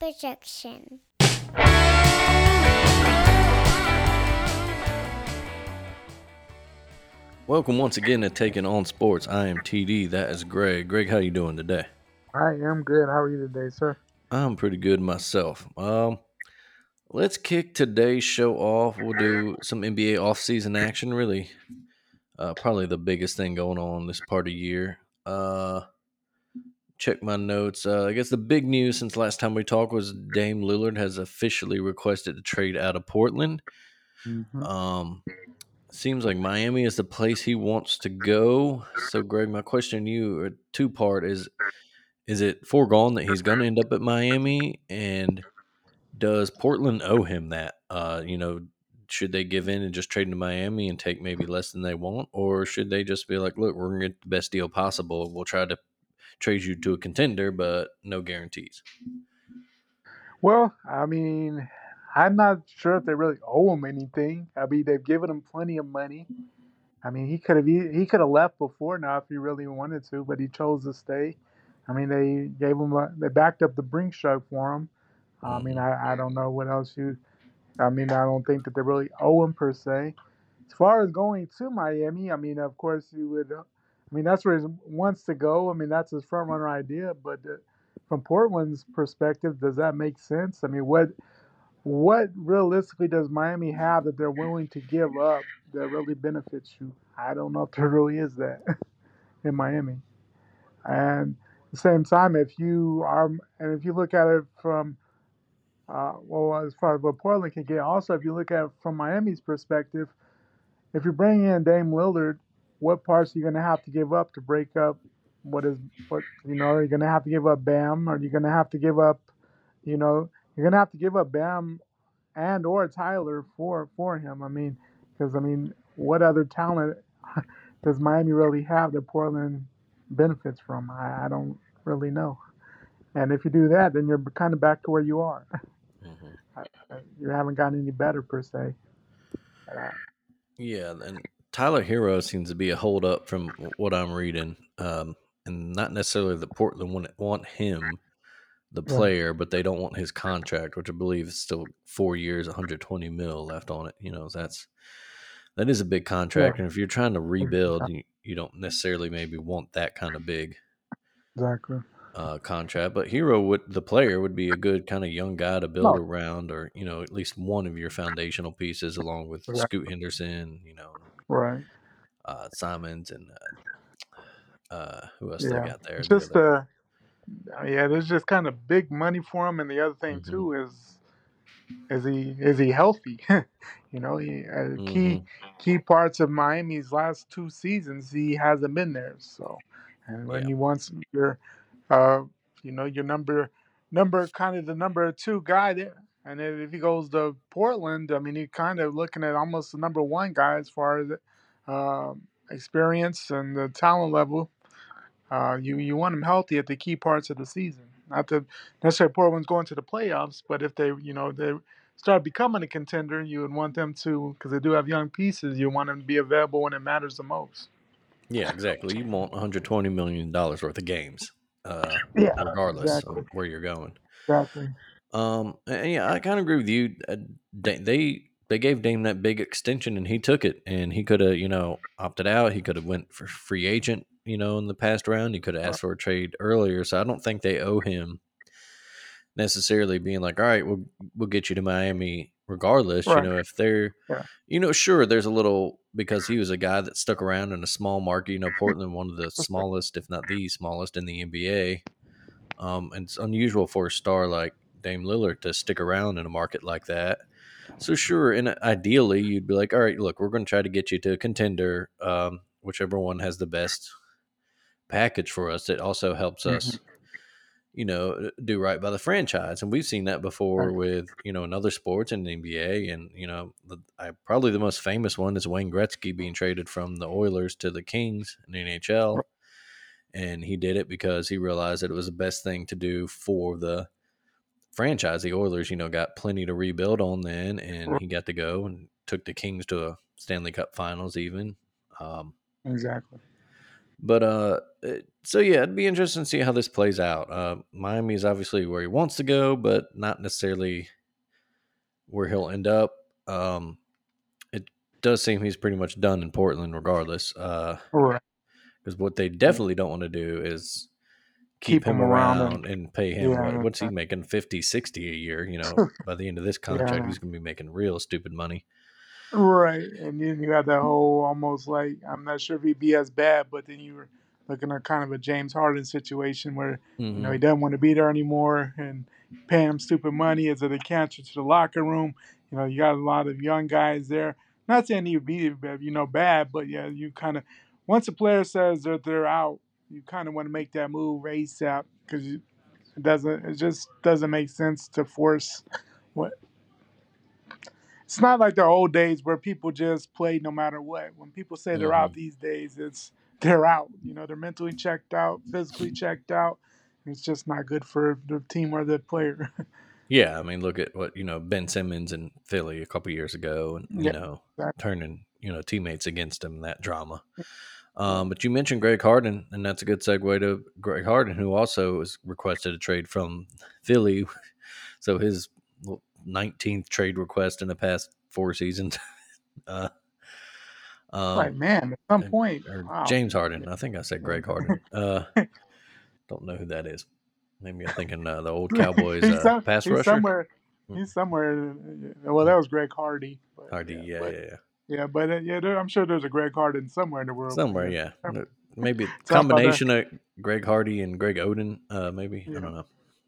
projection. Welcome once again to Taking On Sports. I am TD. That is Greg. Greg, how you doing today? I am good. How are you today, sir? I'm pretty good myself. Let's kick today's show off. We'll do some NBA offseason action. Really, probably the biggest thing going on this part of year. Check my notes. I guess the big news since last time we talked was Dame Lillard has officially requested to trade out of Portland. hmm Um, Seems like Miami is the place he wants to go. So, Greg, my question to you, two part is it foregone that he's going to end up at Miami? And does Portland owe him that? Should they give in and just trade to Miami and take maybe less than they want? Or should they just be like, look, we're going to get the best deal possible. We'll try to trade you to a contender, but no guarantees. Well, I'm not sure if they really owe him anything. I mean, they've given him plenty of money. I mean, he could have left before now if he really wanted to, but he chose to stay. I mean, they backed up the Brink truck for him. I mean, Mhm. I don't know what else you. I mean, I don't think that they really owe him per se. As far as going to Miami, I mean, of course, you would. I mean, that's where he wants to go. I mean, that's his front runner idea. But from Portland's perspective, does that make sense? I mean, what realistically does Miami have that they're willing to give up that really benefits you? I don't know if there really is that in Miami. And at the same time, if you look at it from as far as what Portland can get, also if you look at it from Miami's perspective, if you're bringing in Dame Lillard, what parts are you going to have to give up to break up are you going to have to give up Bam? Are you going to have to give up, you're going to have to give up Bam and or Tyler for him? I mean, because what other talent does Miami really have that Portland benefits from? I don't really know. And if you do that, then you're kind of back to where you are. Mhm. You haven't gotten any better per se. Uh, Yeah, and Tyler Hero seems to be a holdup from what I'm reading, and not necessarily that Portland want him, the right, player, but they don't want his contract, which I believe is still 4 years, 120 mil left on it. That is a big yeah, contract, and if you're trying to rebuild, you don't necessarily maybe want that kind of big exactly. contract. But Hero the player would be a good kind of young guy to build No, around, or at least one of your foundational pieces, along with exactly. Scoot Henderson, Right. Simons, and who else they Yeah. got there? It's The just other. yeah, there's just kind of big money for him, and the other thing Hmm. too is he healthy? Key Hmm. key parts of Miami's last two seasons, he hasn't been there. So, and when Yeah. you want your, uh, your number kind of the number two guy there, and then if he goes to Portland, I mean, you're kind of looking at almost the number one guy as far as experience and the talent level. You want them healthy at the key parts of the season. Not that necessarily Portland's going to the playoffs, but if they start becoming a contender, you would want them to, because they do have young pieces. You want them to be available when it matters the most. Yeah, exactly. You want $120 million worth of games, Yeah, regardless of exactly, where you're going. exactly. And yeah, I kind of agree with you. They gave Dame that big extension, and he took it. And he could have, opted out. He could have went for free agent, in the past round. He could have Right, asked for a trade earlier. So I don't think they owe him necessarily being like, all right, we'll get you to Miami regardless. right. If they're, Yeah, sure, there's a little because he was a guy that stuck around in a small market. Portland, one of the smallest, if not the smallest, in the NBA. And it's unusual for a star like Dame Lillard to stick around in a market like that. So sure, and ideally, you'd be like, all right, look, we're going to try to get you to a contender, whichever one has the best package for us. It also helps hmm us do right by the franchise. And we've seen that before right. with, in other sports in the NBA. And, probably the most famous one is Wayne Gretzky being traded from the Oilers to the Kings in the NHL. And he did it because he realized that it was the best thing to do for the franchise. The Oilers, got plenty to rebuild on then. And Right. he got to go and took the Kings to a Stanley Cup finals even. Um, Exactly. But so yeah, it'd be interesting to see how this plays out. Miami is obviously where he wants to go, but not necessarily where he'll end up. It does seem he's pretty much done in Portland, regardless. Right. Because what they definitely don't want to do is keep Keep him them around and around and pay him yeah, what's he making 50, 60 a year. By the end of this contract, yeah. he's going to be making real stupid money. Right, and then you got that whole almost like I'm not sure if he'd be as bad, but then you were looking at kind of a James Harden situation where Hmm. he doesn't want to be there anymore and paying him stupid money. Is it a cancer to the locker room? You got a lot of young guys there. Not saying he would be bad, but yeah, you kind of once a player says that they're out, you kind of want to make that move ASAP because it just doesn't make sense to force what it's not like the old days where people just played no matter what. When people say they're out Hmm. these days, it's they're out. They're mentally checked out, physically checked out. It's just not good for the team or the player. Yeah, I mean, look at what Ben Simmons in Philly a couple years ago, and Yeah, exactly. turning teammates against him, that drama. Yeah. But you mentioned Greg Harden, and that's a good segue to Greg Harden, who also was requested a trade from Philly. So his 19th trade request in the past 4 seasons. Uh, Like um, man, at some point, or wow. James Harden. I think I said Greg Harden. Don't know who that is. Maybe I'm thinking the old Cowboys pass He's rusher. somewhere. Mm, He's somewhere. Well, that was Greg Hardy, but Hardy, yeah, yeah, but yeah, yeah. yeah, but I'm sure there's a Greg Harden somewhere in the world. But Somewhere, yeah, yeah. Maybe a so I'm about to combination of Greg Hardy and Greg Oden. Maybe I yeah. don't know.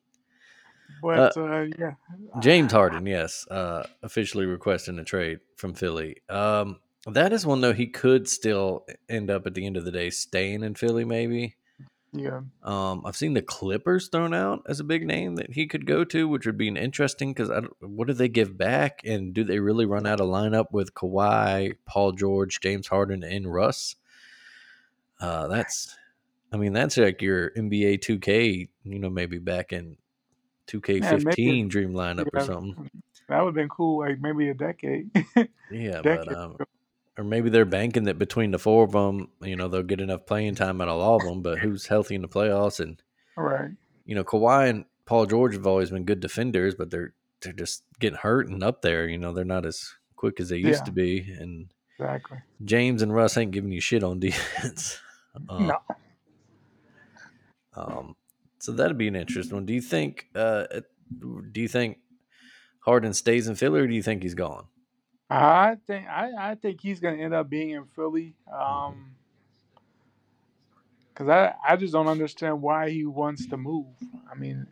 Uh, But yeah, James Harden, yes, officially requesting a trade from Philly. That is one though he could still end up at the end of the day staying in Philly. Maybe. yeah, I've seen the Clippers thrown out as a big name that he could go to, which would be an interesting because what do they give back, and do they really run out of lineup with Kawhi, Paul George, James Harden, and Russ? I mean, that's like your NBA 2K, maybe back in man, maybe 2K15 dream lineup or yeah, something. that would have been cool. Like maybe a decade, Yeah, but decade. or maybe they're banking that between the four of them, they'll get enough playing time out of all of them. But who's healthy in the playoffs? And All right. Kawhi and Paul George have always been good defenders, but they're just getting hurt and up there. They're not as quick as they used to Yeah, be. And exactly. James and Russ ain't giving you shit on defense. uh, No, um, so that'd be an interesting one. Do you think Harden stays in Philly, or do you think he's gone? I think he's gonna end up being in Philly. Hmm. Because I just don't understand why he wants to move. I mean,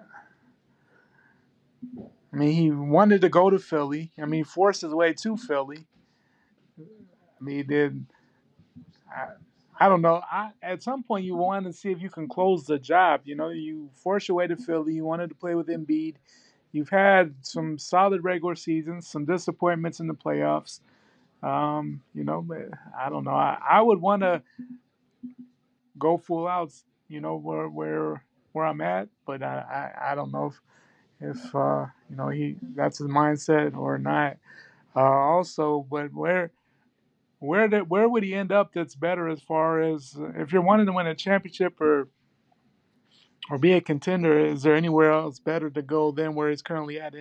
he wanted to go to Philly. He forced his way to Philly. He did. I, I don't know. At some point, you want to see if you can close the job. You force your way to Philly. You wanted to play with Embiid. You've had some solid regular seasons, some disappointments in the playoffs. But I don't know. I would want to go full out. Where I'm at, but I don't know if he that's his mindset or not. Also, but where would he end up that's better as far as if you're wanting to win a championship or be a contender? Is there anywhere else better to go than where he's currently at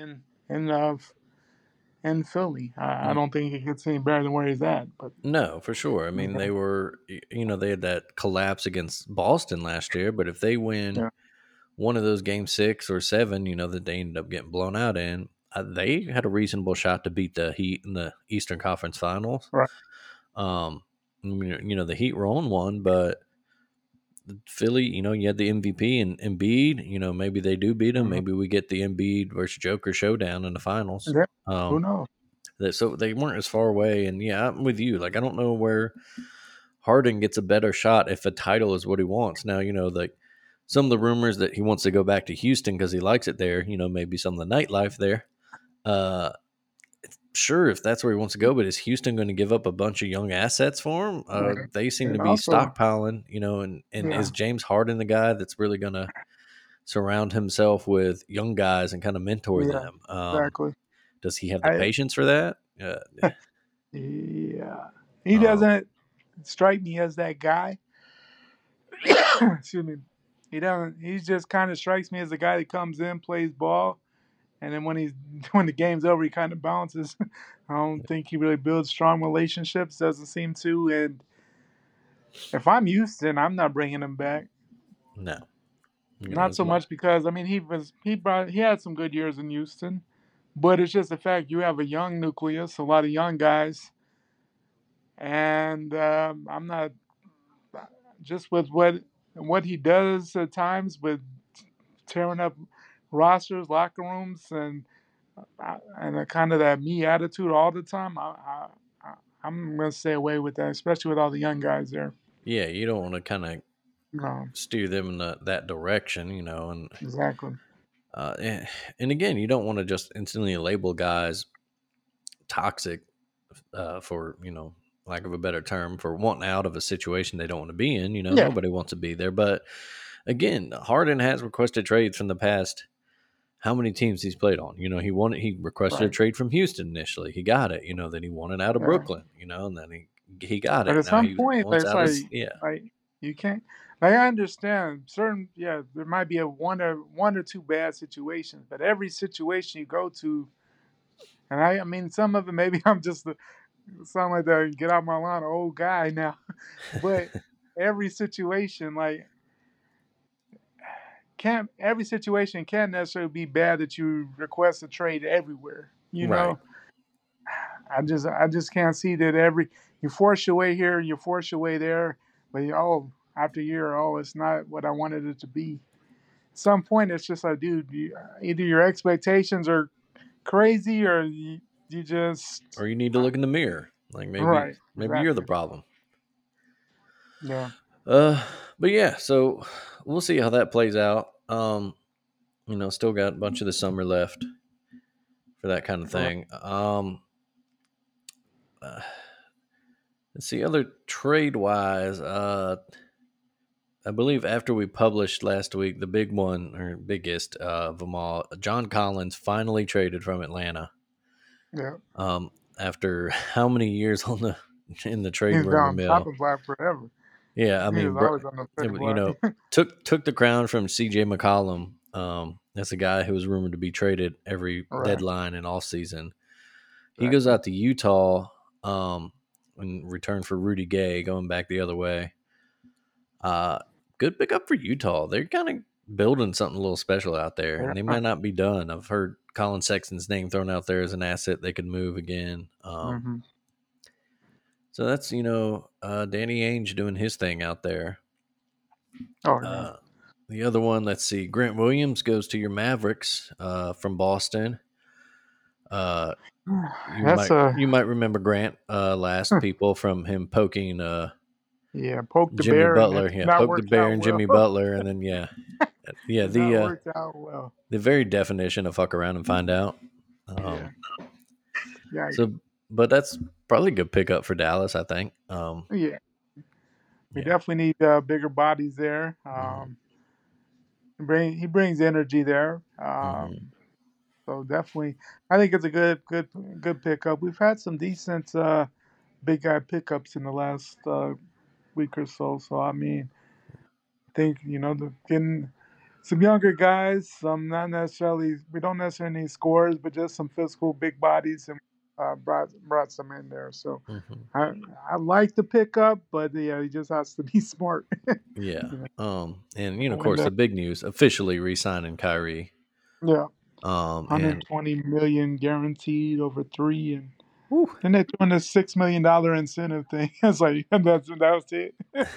in Philly? I don't think he gets any better than where he's at. But No, for sure. I mean, yeah, they had that collapse against Boston last year, but if they win yeah, one of those game 6 or 7, that they ended up getting blown out in, they had a reasonable shot to beat the Heat in the Eastern Conference Finals. right, Um, the Heat were on one, but Philly, you had the MVP and Embiid. Maybe they do beat them. hmm Maybe we get the Embiid versus Joker showdown in the finals. yeah. Who Um, knows? so they weren't as far away. And yeah, I'm with you. Like I don't know where Harden gets a better shot if a title is what he wants. Now, like some of the rumors that he wants to go back to Houston because he likes it there. Maybe some of the nightlife there. Uh, sure, if that's where he wants to go, but is Houston going to give up a bunch of young assets for him? Yeah. They seem to And be also, stockpiling, and yeah, is James Harden the guy that's really going to surround himself with young guys and kind of mentor yeah, them? exactly. Does he have the I patience for that? yeah, he Um, doesn't strike me as that guy. Excuse me. He doesn't. He just kind of strikes me as a guy that comes in, plays ball, and then when he's when the game's over, he kind of bounces. I don't think he really builds strong relationships. Doesn't seem to. And if I'm Houston, I'm not bringing him back. No, Not it's so my much because I mean he had some good years in Houston, but it's just the fact you have a young nucleus, a lot of young guys, and I'm not just with what he does at times with tearing up rosters, locker rooms, and a kind of that me attitude all the time. I'm gonna stay away with that, especially with all the young guys there. yeah. You don't want to kind of No, steer them in that direction, and exactly. uh, and and again, you don't want to just instantly label guys toxic for lack of a better term, for wanting out of a situation they don't want to be in. Yeah, Nobody wants to be there, but again, Harden has requested trades from the past. How many teams he's played on? He requested a right. trade from Houston initially. He got it. Then he wanted out of Yeah. Brooklyn. And then he got But it. at Now some he point, wants it's out his like you can't. Like I understand certain, yeah, there might be a one or two bad situations, but every situation you go to, and I mean, some of it maybe I'm just sound like the get out my line, old guy now, but every situation can't every situation can't necessarily be bad that you request a trade everywhere. right. I just can't see that every you force your way here, you force your way there, but after a year, it's not what I wanted it to be. At some point, it's just like, dude, either your expectations are crazy or you just Or you need to look in the mirror. Like maybe right, maybe you're the exactly, problem. yeah, Uh, but yeah, so we'll see how that plays out. Still got a bunch of the summer left for that kind of right, thing. Uh, let's see, other trade wise. I believe after we published last week, the big one or biggest of them all, John Collins finally traded from Atlanta. yeah. After how many years on the in the trade He's been rumor on mill? chopping block forever. Yeah, I He mean, was always on the trading block. took the crown from C.J. McCollum. That's a guy who was rumored to be traded every Right. deadline and off season. He goes Exactly. out to Utah in return for Rudy Gay, going back the other way. Uh, Good pickup for Utah. They're kind of building something a little special out there, and they Yeah. might not be done. I've heard Colin Sexton's name thrown out there as an asset they could move again. Hmm. So that's Danny Ainge doing his thing out there. Oh yeah. Uh, the other one, let's see, Grant Williams goes to your Mavericks from Boston. Uh, you That's might a you might remember Grant last people from him poking yeah. Poke the Jimmy bear, and Butler. it's Yeah, not poked the worked bear out and well. Jimmy Butler, and then yeah, It's not worked out well. the very definition of fuck around and find out. Yeah. Um, Yeah. so, but that's probably a good pickup for Dallas, I think. Yeah. We Yeah. definitely need bigger bodies there. Hmm. He brings energy there. Hmm. So definitely, I think it's a good pickup. We've had some decent big guy pickups in the last week or so. So I mean, I think getting some younger guys, some not necessarily we don't necessarily need scores, but just some physical big bodies, and brought some in there. So Hmm. I I like the pickup, but yeah, he just has to be smart. Yeah. And of And course, the big news officially re-signing Kyrie. yeah, And 120 million guaranteed over 3, and whew. then they're doing the $6 million incentive thing. It's like that was it.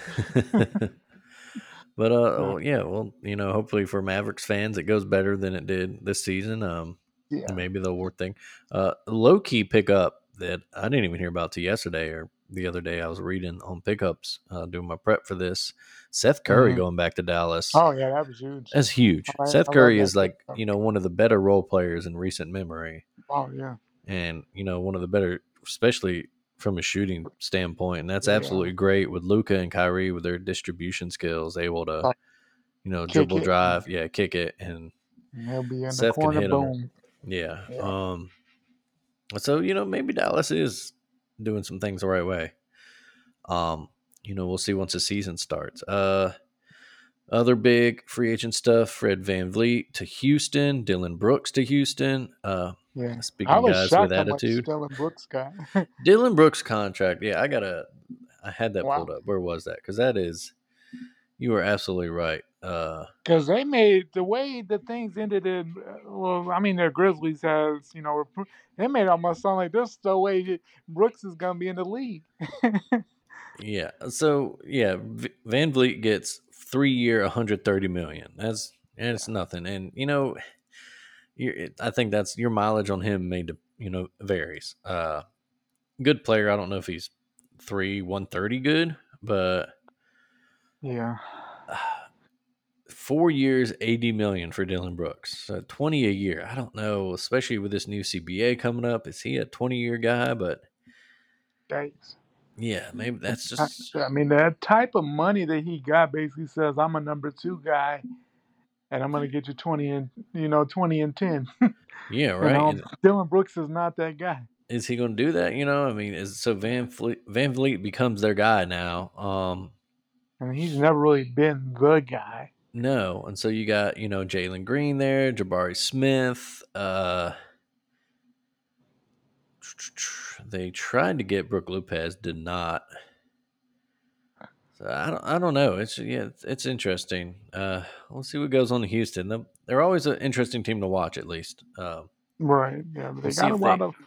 But Uh, yeah, well, hopefully for Mavericks fans, it goes better than it did this season. And yeah. maybe they'll work thing. Low key pickup that I didn't even hear about till yesterday or the other day. I was reading on pickups, doing my prep for this. Seth Curry Hmm. going back to Dallas. Oh yeah, that was huge. That's huge. Seth I love Curry that is like pickup. one of the better role players in recent memory, Oh yeah, and one of the better, especially from a shooting standpoint. And that's yeah. absolutely great with Luca and Kyrie with their distribution skills, able to Like kick dribble, it, drive, yeah, kick it, and and he'll be in the Seth can corner. hit them. Boom. Yeah. Yeah. So maybe Dallas is doing some things the right way. Um, we'll see once the season starts. Other big free agent stuff: Fred Van Vliet to Houston, Dylan Brooks to Houston. Yeah, I Speaking was guys with shocked how much attitude, Dylan Brooks got. Dylan Brooks contract. Yeah, I had that pulled Wow, up. Where was that? Because that is, you were absolutely right. because they made the way the things ended in. Well, I mean, the Grizzlies has they made it almost sound like this the way Brooks is gonna be in the league. Yeah. So yeah, Van Vliet gets 3 year, 130 million. That's nothing. And I think that's your mileage on him made to varies. Good player. I don't know if he's 130 good, but Yeah, 4 years, 80 million for Dylan Brooks. So 20 a year. I don't know, especially with this new CBA coming up. Is he a 20-year guy? But thanks. yeah, maybe that's I, just I mean, that type of money that he got basically says I'm a number two guy, and I'm gonna get you 20 and 10. yeah, right. And Dylan Brooks is not that guy, is he going to do that? I mean, is so Van Vliet becomes their guy now. and he's never really been the guy. No, and so you got Jalen Green there, Jabari Smith. They tried to get Brooke Lopez, did not. So I don't know. It's interesting. We'll see what goes on in Houston. They're always an interesting team to watch. At least Right? Yeah, but we'll they see got a if lot they. of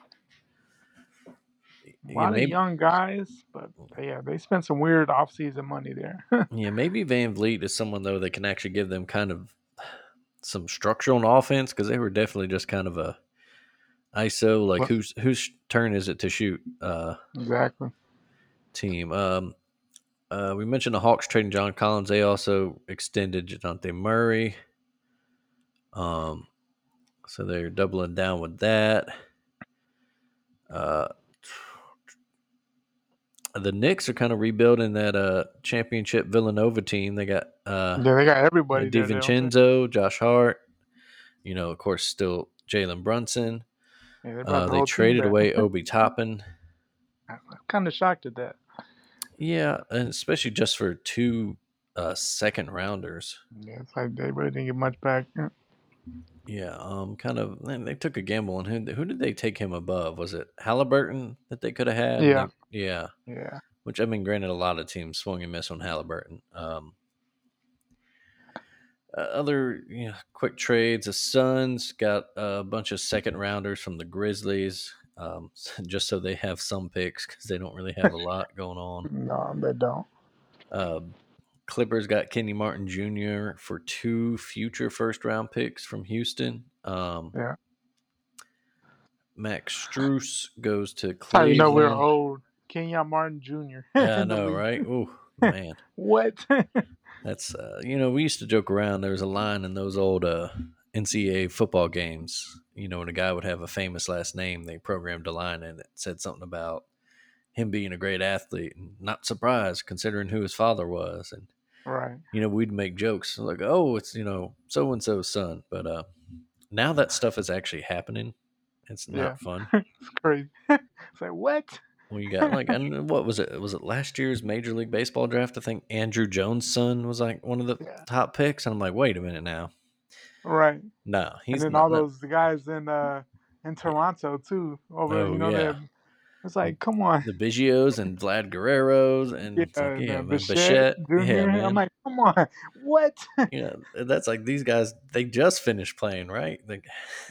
Yeah, maybe. young guys, but yeah, they spent some weird offseason money there. Yeah, maybe Van Vliet is someone though that can actually give them kind of some structure on offense because they were definitely just kind of a ISO like But whose turn is it to shoot exactly. team. We mentioned the Hawks trading John Collins. They also extended Dejounte Murray. Um, so they're doubling down with that. Uh, the Knicks are kind of rebuilding that championship Villanova team. They got Yeah, they got everybody there, don't they? DiVincenzo, Josh Hart. Of course, still Jalen Brunson. Yeah, they brought the They whole team traded back. away Obi Toppin. I'm kind of shocked at that. Yeah, and especially just for two second rounders. Yeah, it's like they really didn't get much back. Yeah, kind of. They took a gamble on who did they take him above? Was it Halliburton that they could have had? And Yeah, they, yeah, yeah. which I mean, granted, a lot of teams swung and missed on Halliburton. Other quick trades. The Suns got a bunch of second rounders from the Grizzlies, just so they have some picks because they don't really have a lot going on. No, they don't. Um, Clippers got Kenny Martin Jr. for 2 future first round picks from Houston. Yeah, Max Struess goes to that's how you know we're Cleveland. old. Kenyon Martin Jr. Yeah, I in the know, league. right? Oh man, What? that's we used to joke around. There was a line in those old NCAA football games. When a guy would have a famous last name, they programmed a line and it said something about him being a great athlete and not surprised considering who his father was. And Right. we'd make jokes like, "Oh, it's so and so's son," but now that stuff is actually happening. It's Yeah. not fun. It's crazy. It's like what? Well, you got like, and what was it? Was it last year's Major League Baseball draft? I think Andrew Jones' son was like one of the Yeah. top picks, and I'm like, wait a minute now. Right. No, And he's then not. all Not those guys in yeah. Toronto too. Over, Oh they yeah, have, it's like, come on. the Biggios and Vlad Guerreros, Yeah, and it's like, and yeah, man, Bichette Bichette, yeah, Jr. I'm man, like, come on. What? that's like these guys. They just finished playing, right? Like,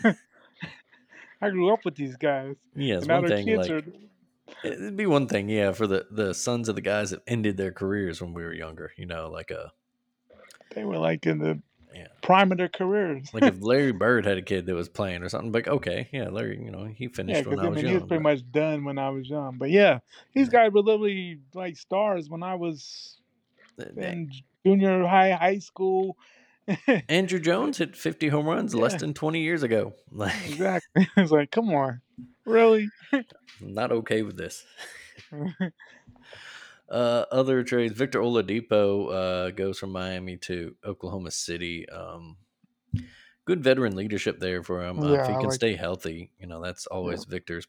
I grew up with these guys, yeah, it's and now one their thing. kids are. Like, it'd be one thing, yeah, for the sons of the guys that ended their careers when we were younger. Like They were like in the yeah. prime of their careers. Like if Larry Bird had a kid that was playing or something, like okay, yeah, Larry, he Yeah, finished when because I I was mean he was young, pretty but much done when I was young. But yeah, these yeah. guys were literally like stars when I was in junior high school. Andrew Jones hit 50 home runs less Yeah, than 20 years ago. Like, exactly. It's like, come on, really? I'm not okay with this. Other trades: Victor Oladipo goes from Miami to Oklahoma City. Good veteran leadership there for him. If Yeah, he I can like. stay healthy, that's Yeah, always Victor's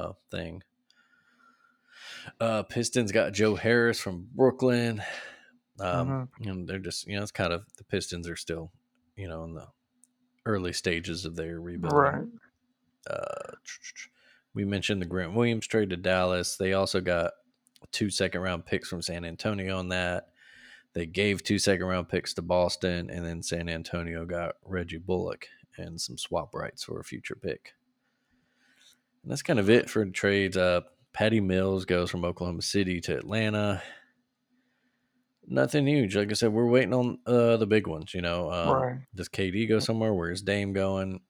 thing. Pistons got Joe Harris from Brooklyn. Mhm. They're just, it's kind of, the Pistons are still, in the early stages of their rebuilding. Right. Uh, we mentioned the Grant Williams trade to Dallas. They also got 2 second-round picks from San Antonio on that. They gave 2 second-round picks to Boston, and then San Antonio got Reggie Bullock and some swap rights for a future pick. And that's kind of it for trades. Patty Mills goes from Oklahoma City to Atlanta. Nothing huge. Like I said, we're waiting on the big ones. Right. Does KD go somewhere? Where's Dame going?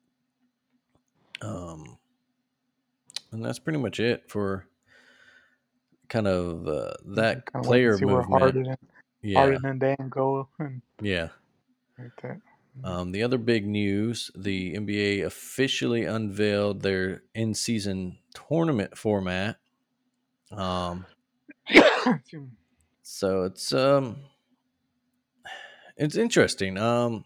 Um, and that's pretty much it for kind of Kind that of wait and player see where movement. Yeah, Harden and Dan go and yeah. like that. Mhm. The other big news: the NBA officially unveiled their in-season tournament format. Um, so it's interesting.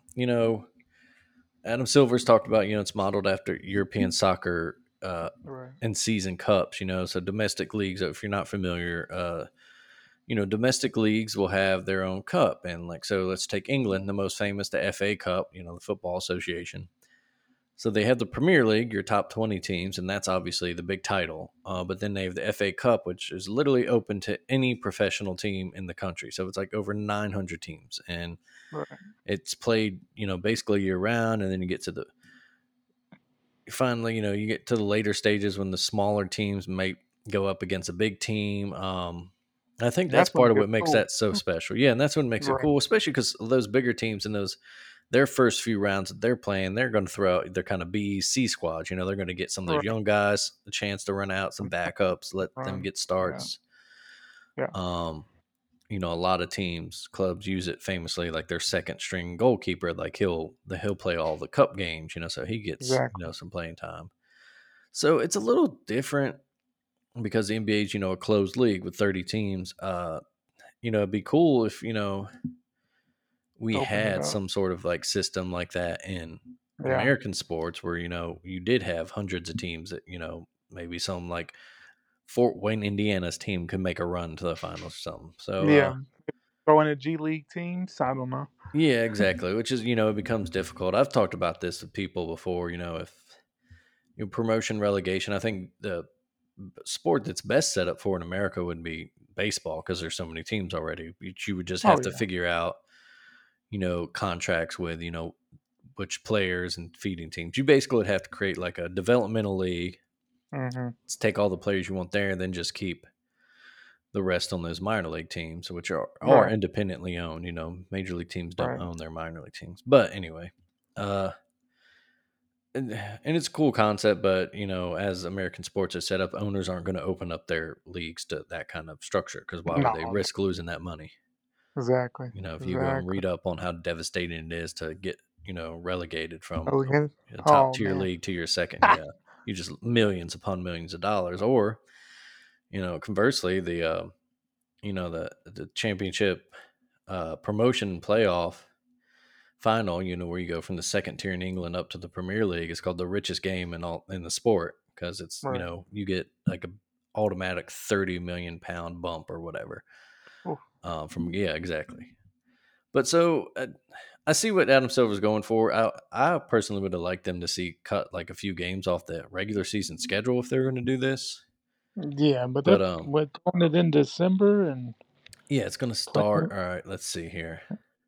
Adam Silver's talked about, it's modeled after European soccer Right. and season cups, so domestic leagues, if you're not familiar, domestic leagues will have their own cup. And like, so let's take England, the most famous, the FA Cup, the Football Association. So they have the Premier League, your top 20 teams, and that's obviously the big title. But then they have the FA Cup, which is literally open to any professional team in the country. So it's like over 900 teams. And Right. it's played, basically year round. And then you get to the finally, you get to the later stages when the smaller teams may go up against a big team. I think that's That's when part it of gets what makes cool. that so special. Yeah, and that's what makes it Right. cool, especially because those bigger teams and those their first few rounds that they're playing, they're going to throw out their kind of B, C squads. They're going to get some of those Right. young guys a chance to run out, some backups, let them Run. get Yeah. starts. Yeah. Um, a lot of teams, clubs use it famously, like their second string goalkeeper, like he'll play all the cup games, so he gets, Exactly. some playing time. So it's a little different because the NBA is, a closed league with 30 teams. It'd be cool if, we Open it had up. some sort of like system like that in Yeah. American sports where, you did have hundreds of teams that, maybe some like Fort Wayne, Indiana's team could make a run to the finals or something. So, Yeah. Throwing a G League teams. I don't know. yeah, exactly. Which is, it becomes difficult. I've talked about this with people before, if promotion relegation, I think the sport that's best set up for in America would be baseball because there's so many teams already. You would just Oh have to yeah. figure out, contracts with, which players and feeding teams. You basically would have to create like a developmental league. Hmm. Let's take all the players you want there and then just keep the rest on those minor league teams, which are Right. independently owned. Major league teams don't Right. own their minor league teams. But anyway, uh, and it's a cool concept, but as American sports are set up, owners aren't going to open up their leagues to that kind of structure because why would they No. risk losing that money? Exactly. If you go and Exactly. read up on how devastating it is to get relegated from Again. a top Oh tier man. league to your second, yeah, you just millions upon millions of dollars, or conversely, the championship promotion playoff final, where you go from the second tier in England up to the Premier League. It's called the richest game in the sport because it's, Right. you get like a automatic 30 million pound bump or whatever. Oof. From Yeah, exactly. But so I see what Adam Silver's going for. I personally would have liked them to see cut like a few games off the regular season schedule if they're going to do this. Yeah, but they're But throwing it in December and yeah, it's going to playing start. it. All right, let's see here.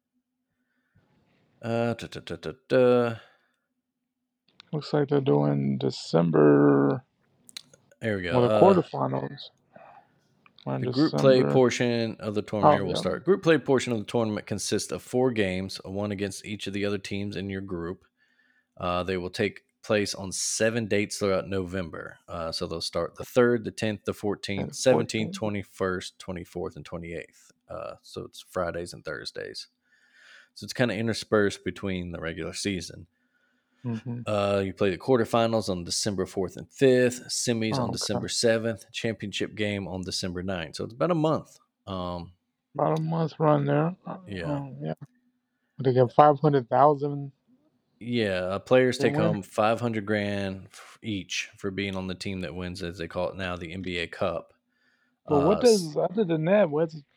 Da, da, da, da, da. Looks like they're doing December. There we Well, the go. quarterfinals are in The group play December. portion of the tournament Oh here will yeah. start. Group play portion of the tournament consists of 4 games, one against each of the other teams in your group. They will take place on 7 dates throughout November. So they'll start the 3rd, the 10th, the 14th, And 17th, 14. 21st, 24th, and 28th. So it's Fridays and Thursdays. So it's kind of interspersed between the regular season. Mm-hmm. You play the quarterfinals on December 4th and 5th, semis on Okay. December 7th, championship game on December 9th. So it's about a month. About a month run there. Yeah. Yeah. They get 500,000 Yeah, players to take win. home 500 grand each for being on the team that wins, as they call it now, the NBA Cup. But what does other than that? What's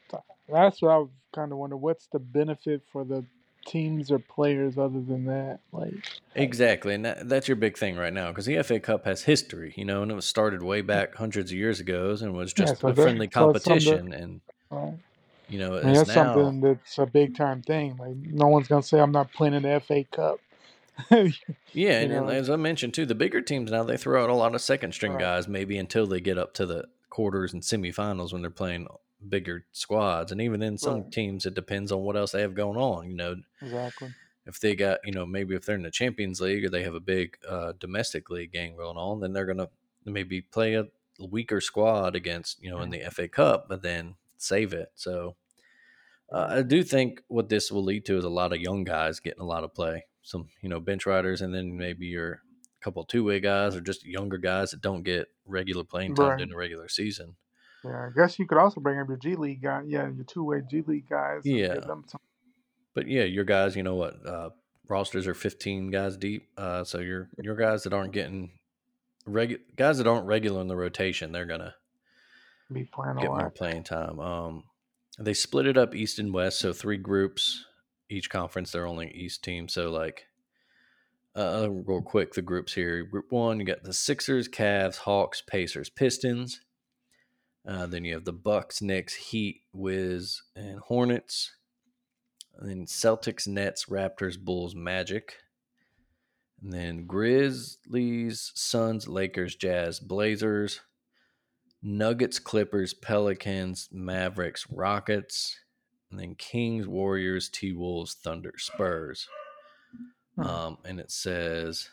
That's what I kind of wonder. What's the benefit for the teams or players other than that? Like, Exactly, and that's your big thing right now because the FA Cup has history, and it was started way back hundreds of years ago, and was yeah, just a friendly so it's something. competition, and Right. I mean, it's that's now. something that's a big time thing. Like, no one's gonna say I'm not playing in the FA Cup. you Yeah, and know, as I mentioned too, the bigger teams now they throw out a lot of second string right, guys, maybe until they get up to the quarters and semifinals when they're playing bigger squads, and even then, some right, teams it depends on what else they have going on. exactly. If they got maybe if they're in the Champions League or they have a big domestic league game going on, then they're gonna maybe play a weaker squad against in Mhm. the FA Cup, but then save it. So Right, I do think what this will lead to is a lot of young guys getting a lot of play. Some, bench riders, and then maybe your couple two-way guys or just younger guys that don't get regular playing time right. during the regular season. Yeah, I guess you could also bring up your G League guy. Yeah, your two-way G League guys and give Yeah. them some. But yeah, your guys, rosters are 15 guys deep. So your guys that aren't getting guys that aren't regular in the rotation, they're gonna Be playing a get more lot. playing time. They split it up east and west, so three groups. Each conference, they're only East team. So like I'll go quick the groups here. Group one, you got the Sixers, Cavs, Hawks, Pacers, Pistons. Then you have the Bucks, Knicks, Heat, Wiz, and Hornets. And then Celtics, Nets, Raptors, Bulls, Magic. And then Grizzlies, Suns, Lakers, Jazz, Blazers, Nuggets, Clippers, Pelicans, Mavericks, Rockets. And then Kings, Warriors, T Wolves, Thunder, Spurs. Hmm. And it says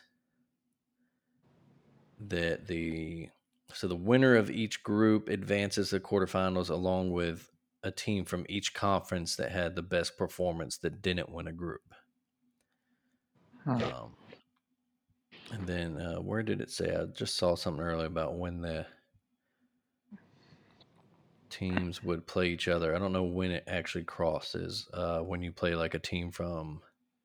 that the winner of each group advances to quarterfinals along with a team from each conference that had the best performance that didn't win a group. Hmm. Um, and then where did it say? I just saw something earlier about when the teams would play each other. I don't know when it actually crosses. When you play like a team from.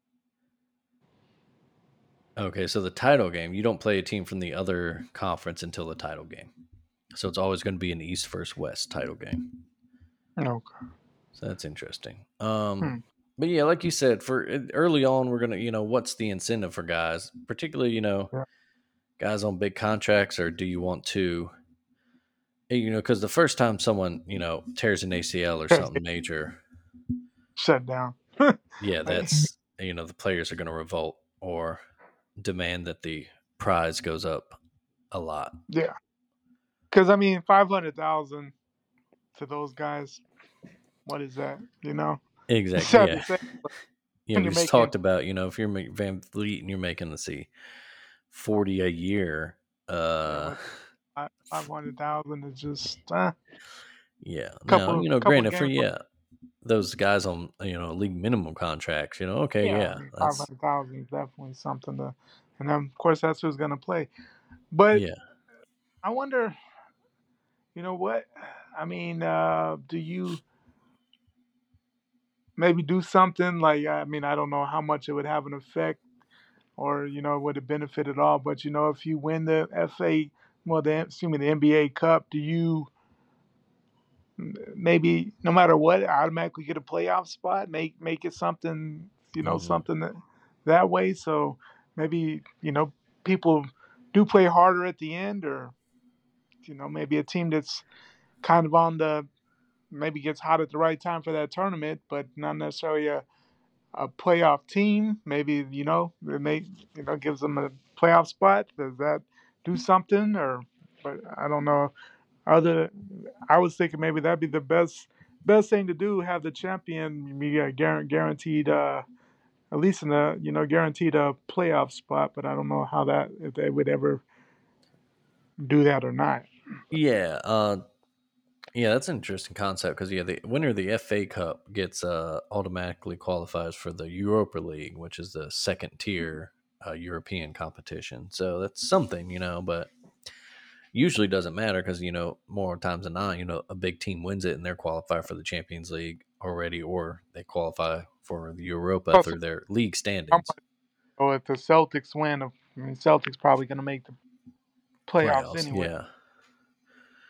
Okay, so the title game, you don't play a team from the other conference until the title game. So it's always going to be an East versus West title game. Okay. So that's interesting. Hmm. But yeah, like you said, for early on, we're gonna, what's the incentive for guys, particularly, Yeah. guys on big contracts, or do you want to, because the first time someone, tears an ACL or something major, Shut down. yeah, Like, that's, the players are going to revolt or demand that the prize goes up a lot. yeah. Because I mean, 500,000 to those guys. What is that? It's Exactly. sad Yeah. to say Yeah. when We you're just making talked about, if you're Van Vliet and you're making, let's see, 40 a year, yeah, uh, what 500,000 is just yeah. Now, couple granted, for games. those guys on league minimum contracts, okay, Yeah, I yeah, mean, five that's hundred thousand is definitely something to, and then of course that's who's gonna play. But yeah. I wonder, what? I mean, do you maybe do something like? I mean, I don't know how much it would have an effect, or would it benefit at all? But if you win the FA, well, excuse me, the NBA Cup, do you maybe no matter what automatically get a playoff spot? Make it something, Hmm. something that way. So maybe people do play harder at the end, or maybe a team that's kind of on the maybe gets hot at the right time for that tournament, but not necessarily a playoff team. Maybe it may gives them a playoff spot. Does that do something? Or but I don't know. Other, I was thinking maybe that'd be the best thing to do. Have the champion be guaranteed at least in the guaranteed a playoff spot. But I don't know how that if they would ever do that or not. Yeah. Yeah, that's an interesting concept because yeah, the winner of the FA Cup gets automatically qualifies for the Europa League, which is the second tier European competition. So that's something, but usually doesn't matter because more times than not, a big team wins it and they're qualified for the Champions League already, or they qualify for the Europa Plus, through their league how standings. much? Oh, if the Celtics win, I mean, Celtics probably going to make the playoffs Playoffs, anyway. yeah.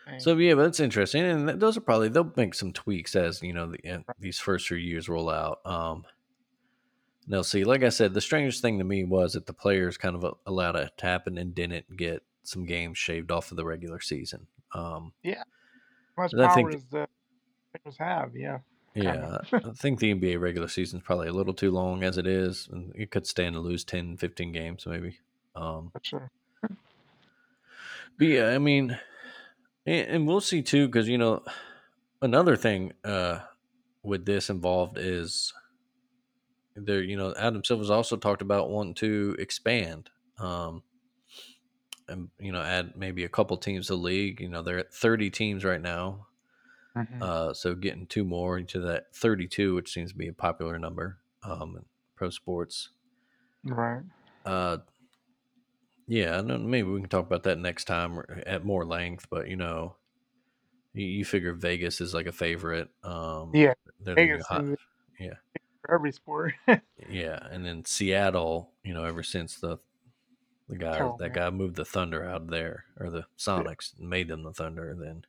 Dang. So yeah, but that's interesting, and those are probably they'll make some tweaks as these first few years roll out. Now, see, like I said, the strangest thing to me was that the players kind of allowed it to happen and didn't get some games shaved off of the regular season. Um, Yeah. How much but I power think, does the players have? Yeah. Kind yeah, of. I think the NBA regular season is probably a little too long as it is, and it could stand to lose 10, 15 games maybe. Um, For sure. but yeah, I mean, and we'll see too, because another thing with this involved is there. Adam Silver's also talked about wanting to expand. Um, and add maybe a couple teams to the league. They're at 30 teams right now, Hmm. so getting two more into that 32, which seems to be a popular number in pro sports. Right. Uh, yeah, I know maybe we can talk about that next time at more length. But you figure Vegas is like a favorite. Yeah. They're the new Vegas hot. seems Yeah, for every sport. yeah, and then Seattle. Ever since the guy Oh that man. guy moved the Thunder out of there, or the Yeah. Sonics and made them the Thunder, then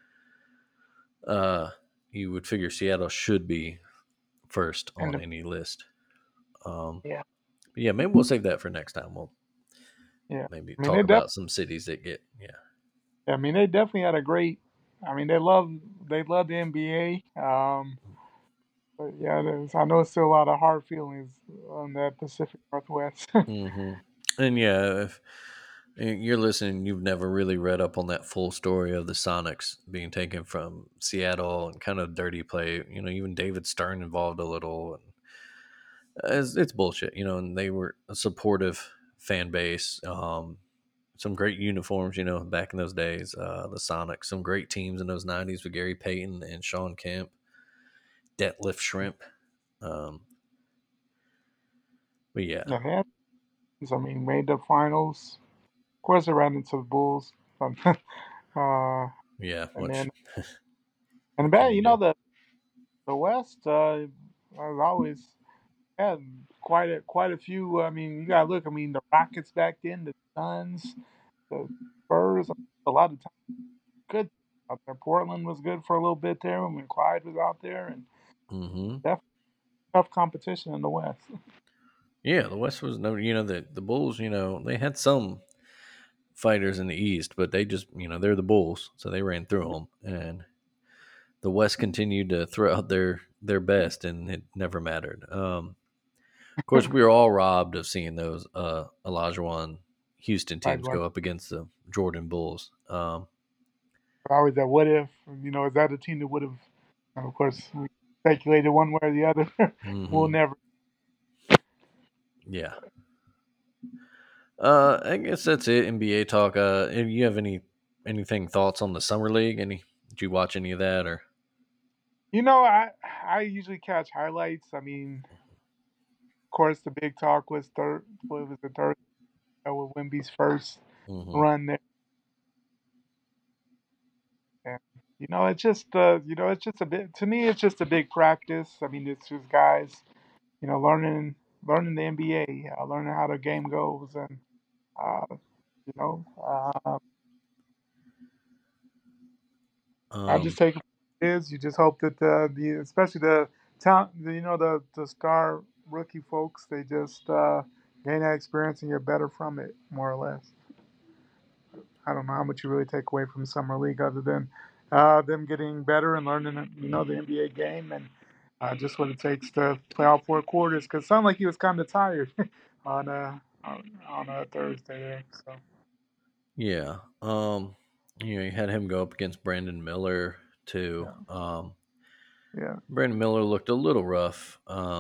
uh, you would figure Seattle should be first And on any list. Um, yeah. but yeah, maybe we'll save that for next time. We'll Yeah. maybe I mean, they talk definitely. about some cities that get yeah. I mean, they definitely had a great. I mean, they love the NBA. But yeah, I know it's still a lot of hard feelings on that Pacific Northwest. hmm And yeah, if you're listening, you've never really read up on that full story of the Sonics being taken from Seattle and kind of dirty play. Even David Stern involved a little, and it's bullshit. And they were a supportive fan base. Some great uniforms, back in those days. The Sonics, some great teams in those '90s with Gary Payton and Sean Kemp, Detlef Shrimp. Um, but yeah, Yeah, they had, I mean, made the finals. Of course, they ran into the Bulls. uh, yeah, and then which and can back, you do? the West has always had quite a few. I mean, you gotta look. I mean, the Rockets back then, the Suns, the Spurs. A lot of times good out there. Portland was good for a little bit there when Clyde was out there, and hmm definitely tough competition in the West. Yeah, the West was no. The Bulls. They had some fighters in the East, but they just they're the Bulls, so they ran through them, and the West continued to throw out their best, and it never mattered. Of course, we were all robbed of seeing those Olajuwon Houston Like, teams go up against the Jordan Bulls. always that what if, is that a team that would have, of course, we speculated one way or the other. We'll hmm never. Yeah. I guess that's it. NBA talk. If you have anything thoughts on the summer league? Did you watch any of that or? I usually catch highlights. I mean, of course, the big talk was third. What was the third? With Wimby's first hmm run there, and it's just a bit. To me, it's just a big practice. I mean, it's just guys, learning the NBA, learning how the game goes, and uh, you know, uh, I just Um. take it as you just hope that especially the talent, the star rookie folks, they just gain that experience and get better from it, more or less. I don't know how much you really take away from summer league other than them getting better and learning, the NBA game and just what it takes to play all four quarters. Because it sounded like he was kind of tired on a Thursday there. So Yeah. You had him go up against Brandon Miller too. yeah, yeah, Brandon Miller looked a little rough.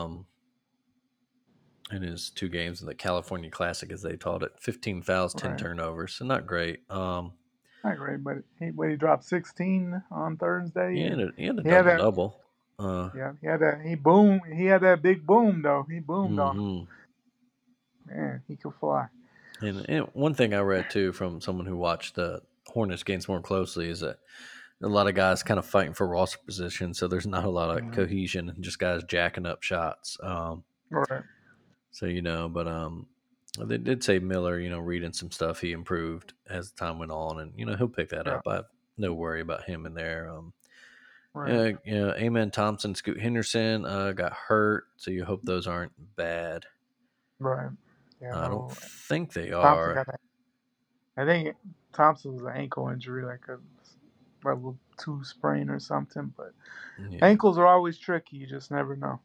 In his two games in the California Classic, as they called it, 15 fouls, 10 right. turnovers, so not great. Not great, but he dropped 16 on He Thursday, had and a, he had a he had double that. double. Uh, Yeah, he had that big boom though. He boomed on him. hmm Man, he could fly. and one thing I read too from someone who watched the Hornets games more closely is that a lot of guys kind of fighting for roster position, so there's not a lot of Hmm. cohesion and just guys jacking up shots. Right. So but they did say Miller, reading some stuff, he improved as time went on, and he'll pick that Yeah. up. no worry about him in there. Right. Amen Thompson, Scoot Henderson got hurt, so you hope those aren't bad. Right. Yeah. I don't No. think they Thompson are. got that. I think Thompson was an ankle injury, like a level 2 sprain or something. But Yeah, ankles are always tricky. You just never know.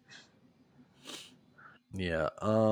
yeah.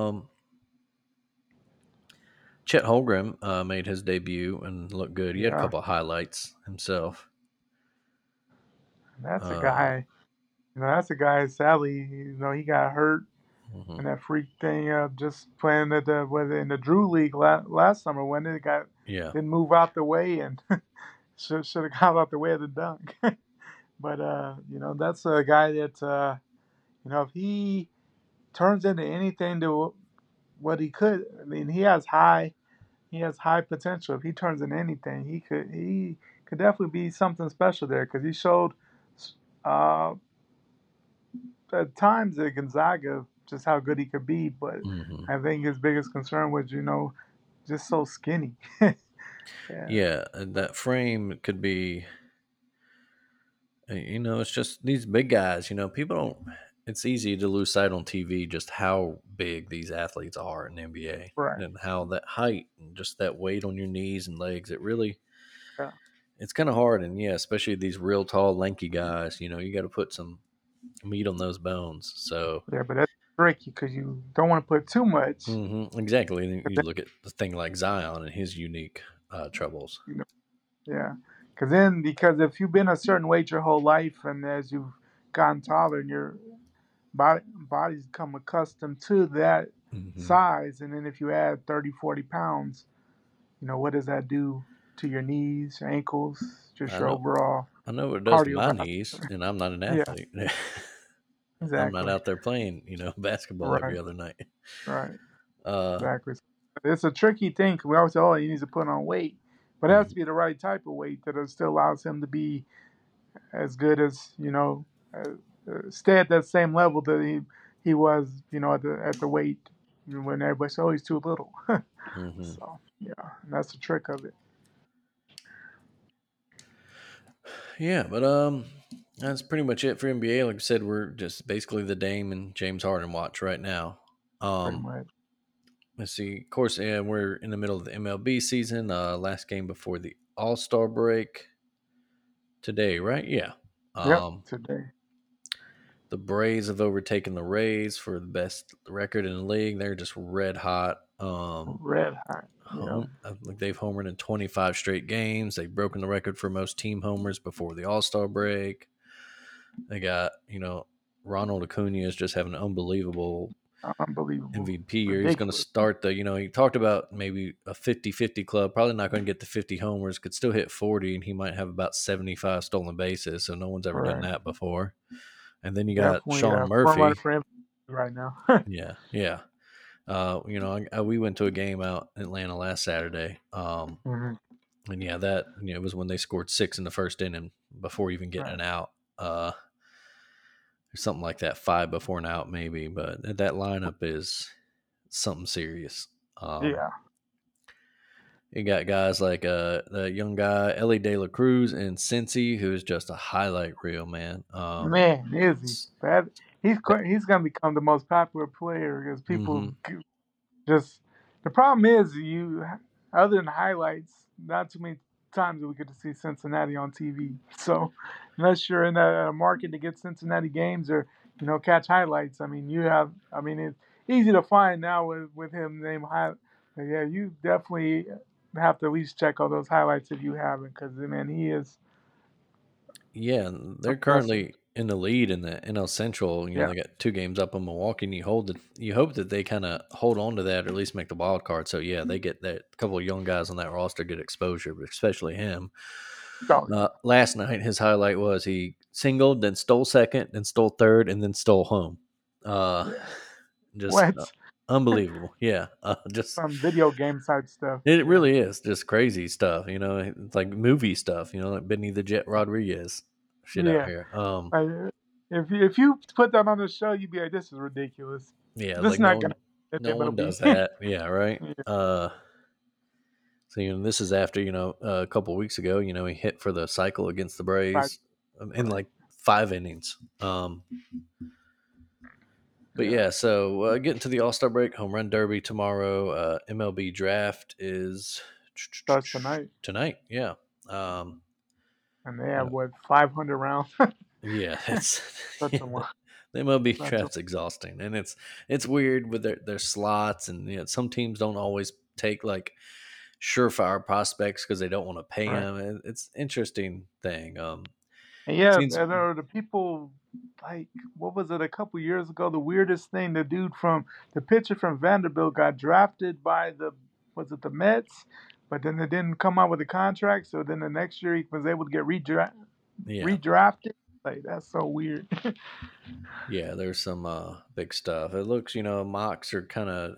Chet Holmgren made his debut and looked good. He had a Yeah. couple of highlights himself. That's a Uh, guy. That's a guy. Sadly, he got hurt mhm. in that freak thing. Just playing at the whether in the Drew League last summer when it got Yeah. didn't move out the way and should have got out the way of the dunk. But that's a guy that if he turns into anything to what he could, I mean, he has high potential. If he turns into anything, he could definitely be something special there because he showed uh, at times at Gonzaga just how good he could be. But Hmm. I think his biggest concern was just so skinny. Yeah, Yeah, and that frame could be, it's just these big guys, people don't, it's easy to lose sight on TV just how big these athletes are in the NBA right. and how that height and just that weight on your knees and legs, Yeah, it's kind of hard. And yeah, especially these real tall, lanky guys, you got to put some meat on those bones. So, yeah, but that's tricky because you don't want to put too much. exactly. And then 'Cause you then, look at the thing like Zion and his unique troubles. you know, yeah, because if you've been a certain weight your whole life, and as you've gotten taller, and your body's become accustomed to that Hmm. size, and then if you add 30, 40 pounds, what does that do to your knees, your ankles, just I your know. overall I know what it does to my cardiovascular? knees, and I'm not an Yeah, athlete. I'm not exactly. out there playing, basketball Right, every other night. right, Uh, exactly. It's a tricky thing 'cause we always say, oh, he needs to put on weight, but it has to mhm. be the right type of weight that still allows him to be as good as stay at that same level that he was at the weight when everybody said, oh, he's too little. Mhm. So yeah, and that's the trick of it. Yeah, but that's pretty much it for NBA. Like I said, we're just basically the Dame and James Harden watch right now. Pretty Um, much. let's see. Of course, yeah, we're in the middle of the MLB season. Last game before the All Star break today, right? Yeah. Yep, Um, today. the Braves have overtaken the Rays for the best record in the league. They're just red hot. Red hot. Yeah. I think they've homered in 25 straight games. They've broken the record for most team homers before the All Star break. They got, Ronald Acuna is just having an unbelievable Unbelievable. MVP year. He's going to Ridiculous. start he talked about maybe a 50-50 club, probably not going to get the 50 homers, could still hit 40, and he might have about 75 stolen bases. So no one's ever done Right. that before. And then you got Definitely Sean a front runner Murphy. for him right now. Yeah, yeah. We went to a game out in Atlanta last Saturday. Hmm. And yeah, that it was when they scored six in the first inning before even getting Right. an out. Something like that, five before an out maybe. But that lineup is something serious. Um, Yeah. you got guys like the young guy Ellie De La Cruz and Cincy, who is just a highlight reel, man. Man, is he? It's, That he's gonna become the most popular player because mm-hmm. people just the problem is other than highlights, not too many times we get to see Cincinnati on TV. So unless you're in a market to get Cincinnati games or catch highlights, I mean it's easy to find now with him named high. Yeah, you definitely have to at least check all those highlights if you haven't, because man, he is Yeah, and they're impressive. currently in the lead in the NL Central. Yeah, They got two games up on Milwaukee, and you hope that they kind of hold on to that or at least make the wild card. So yeah, they get that. A couple of young guys on that roster get exposure, but especially him. oh, Last night, his highlight was he singled, then stole second, then stole third, and then stole home. Uh, yeah. just What? unbelievable. Yeah, just Some video game type stuff. it Yeah. really is just crazy stuff. It's like movie stuff. Like Benny the Jet Rodriguez shit out Yeah. here. Like, if you put that on the show, you'd be like, "This is Yeah, This is like not gonna be no one MLB." does that. Yeah, right. Yeah. So So, this is after, a couple weeks ago, he hit for the cycle against the Right. Braves in Right. like 5 innings. But Yeah. yeah, so getting to the All Star break, home run derby tomorrow. MLB draft is Starts tonight, tonight. Yeah. Um, and they you have know, what 500 rounds. yeah, it's Such yeah, a the lot. MLB Such a draft's exhausting, and it's weird with their slots, and some teams don't always take like surefire prospects because they don't want to pay right. them. It's interesting thing. And yeah, Seems and the people like what was it a couple years ago? The weirdest thing, the pitcher from Vanderbilt got drafted by the was it the Mets, but then they didn't come out with a contract. So then the next year he was able to get yeah, redrafted. Like that's so weird. yeah. There's some big stuff. It looks, mocks are kind of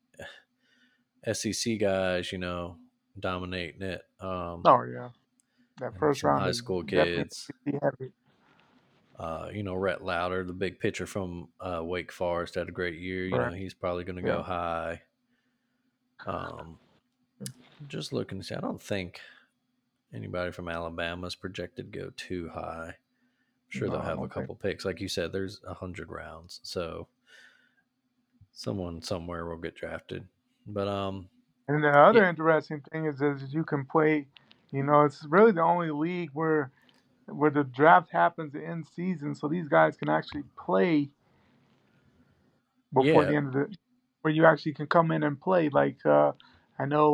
SEC guys, dominating it. Oh yeah, that And first some round high is school definitely kids. heavy. Rhett Lauder, the big pitcher from Wake Forest, had a great year. Right. He's probably going to go Yeah. high. Um, just looking to see. I don't think anybody from Alabama is projected to go too high. I'm sure No, they'll I have a don't think. couple picks. Like you said, there's 100 rounds, so someone somewhere will get drafted. But And the yeah, other interesting thing is you can play. It's really the only league where the draft happens in season, so these guys can actually play before yeah, the end of the, where you actually can come in and play. Like I know,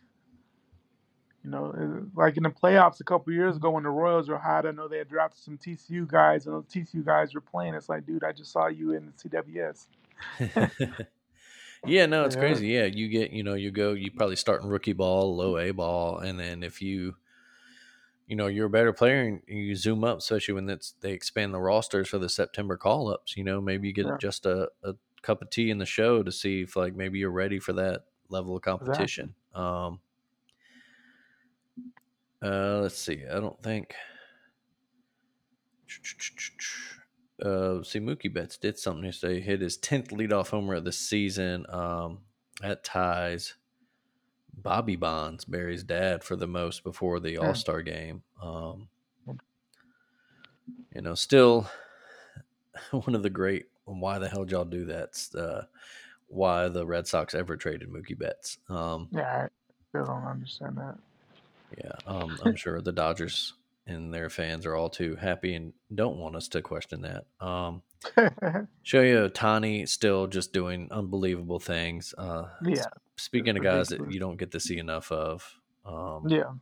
like in the playoffs a couple years ago when the Royals were hot, I know they had drafted some TCU guys, and those TCU guys were playing. It's like, dude, I just saw you in the CWS. yeah. No, it's Yeah, crazy. Yeah, you get, you probably start in rookie ball, low A ball, and then if you're a better player and you zoom up, especially when they expand the rosters for the September call ups. Maybe you get yeah, just a cup of tea in the show to see if like maybe you're ready for that level of exactly. competition. Let's see. I don't think. See, Mookie Betts did something yesterday. Hit his 10th leadoff homer of the season. That ties Bobby Bonds, Barry's dad, for the most before the All Hmm. Star game. Still one of the great. Why the hell did y'all do that? Why the Red Sox ever traded Mookie Betts? Yeah, I still don't understand that. Yeah, I'm sure the Dodgers and their fans are all too happy and don't want us to question that. Shohei Ohtani still just doing unbelievable things. Yeah, it's Speaking of guys that ridiculous. you don't get to see enough of, Yeah,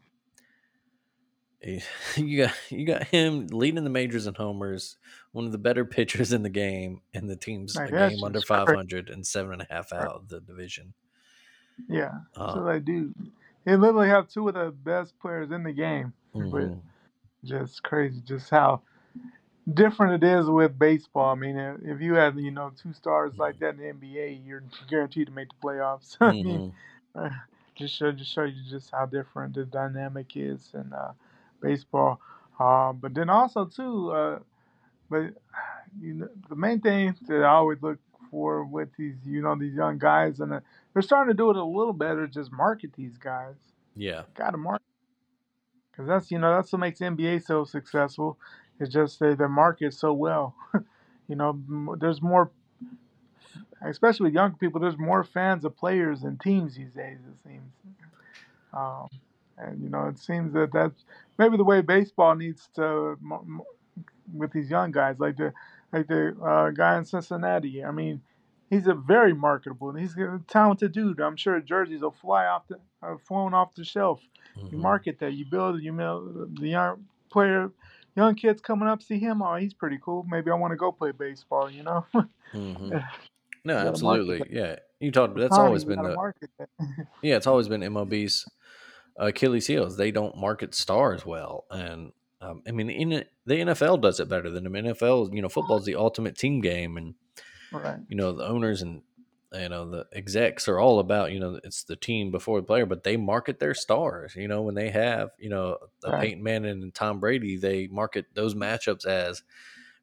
you got him leading the majors in homers, one of the better pitchers in the game, and the team's like a that's game under just crazy. 500 and 7.5 Right? out of the division. Yeah, Uh, so they do. They literally have two of the best players in the game, but hmm just crazy, just how different it is with baseball. I mean, if you had two stars like that in the NBA, you're guaranteed to make the playoffs. I mean, hmm uh, just show you just how different the dynamic is in baseball. But then also too, but the main thing that I always look for with these young guys, and they're starting to do it a little better. Just market these guys. Yeah, Got to market because that's what makes the NBA so successful. It's just they market so well. There's more, especially with young people. There's more fans of players and teams these days. It seems, um, and it seems that that's maybe the way baseball needs to with these young guys, like the guy in Cincinnati. I mean, he's a very marketable. He's a talented dude. I'm sure jerseys will flown off the shelf. You hmm market that. You build. The young player, young kids coming up see him. Oh, he's pretty cool. Maybe I want to go play baseball. hmm You no, got to market absolutely. that. Yeah, you talked. That's Otani, always you been got to the market that. yeah. It's always been MLB's Achilles heels. They don't market stars well, and I mean, the NFL does it better than them. NFL, football is the ultimate team game, and Right. the owners and the execs are all about it's the team before the player, but they market their stars. When they have a Right. Peyton Manning and Tom Brady, they market those matchups as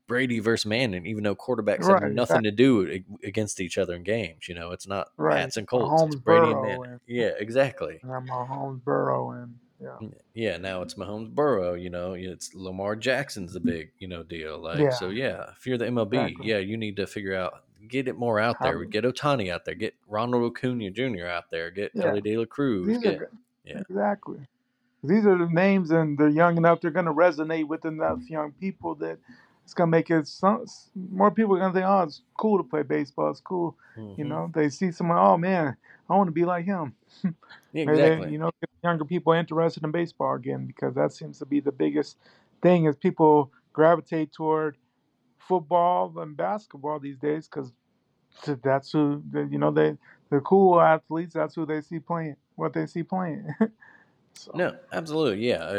Brady versus Manning, even though quarterbacks have Right, nothing to do against each other in games. It's not right. Pats and Colts; it's Mahomes Brady and Burrow Manning. and Yeah, exactly. Mahomes Burrow and yeah, Yeah, now it's Mahomes Burrow. It's Lamar Jackson's the big deal. Like yeah, so, yeah. If you're the MLB, exactly. yeah, you need to figure out get it more out How, there. Get Otani out there. Get Ronald Acuna Jr. out there. Get yeah, Ellie De La Cruz. these are Get good. yeah. Exactly. These are the names, and they're young enough. They're going to resonate with enough young people that it's going to make it. More people are going to think, "Oh, it's cool to play baseball. It's cool." Hmm. They see someone. Oh man, I want to be like him. Yeah, Maybe they, exactly. get younger people interested in baseball again because that seems to be the biggest thing is people gravitate toward football and basketball these days because that's who the cool athletes. That's who they see playing. What they see playing. So No, absolutely. Yeah,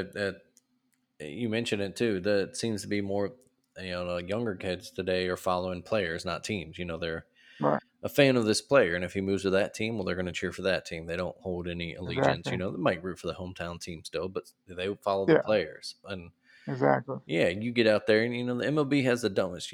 you mentioned it too. That seems to be more. Younger kids today are following players, not teams. They're right, a fan of this player, and if he moves to that team, well, they're going to cheer for that team. They don't hold any allegiance. exactly. They might root for the hometown team still, but they follow the Yeah, players. And exactly. yeah, you get out there, and the MLB has the dumbest.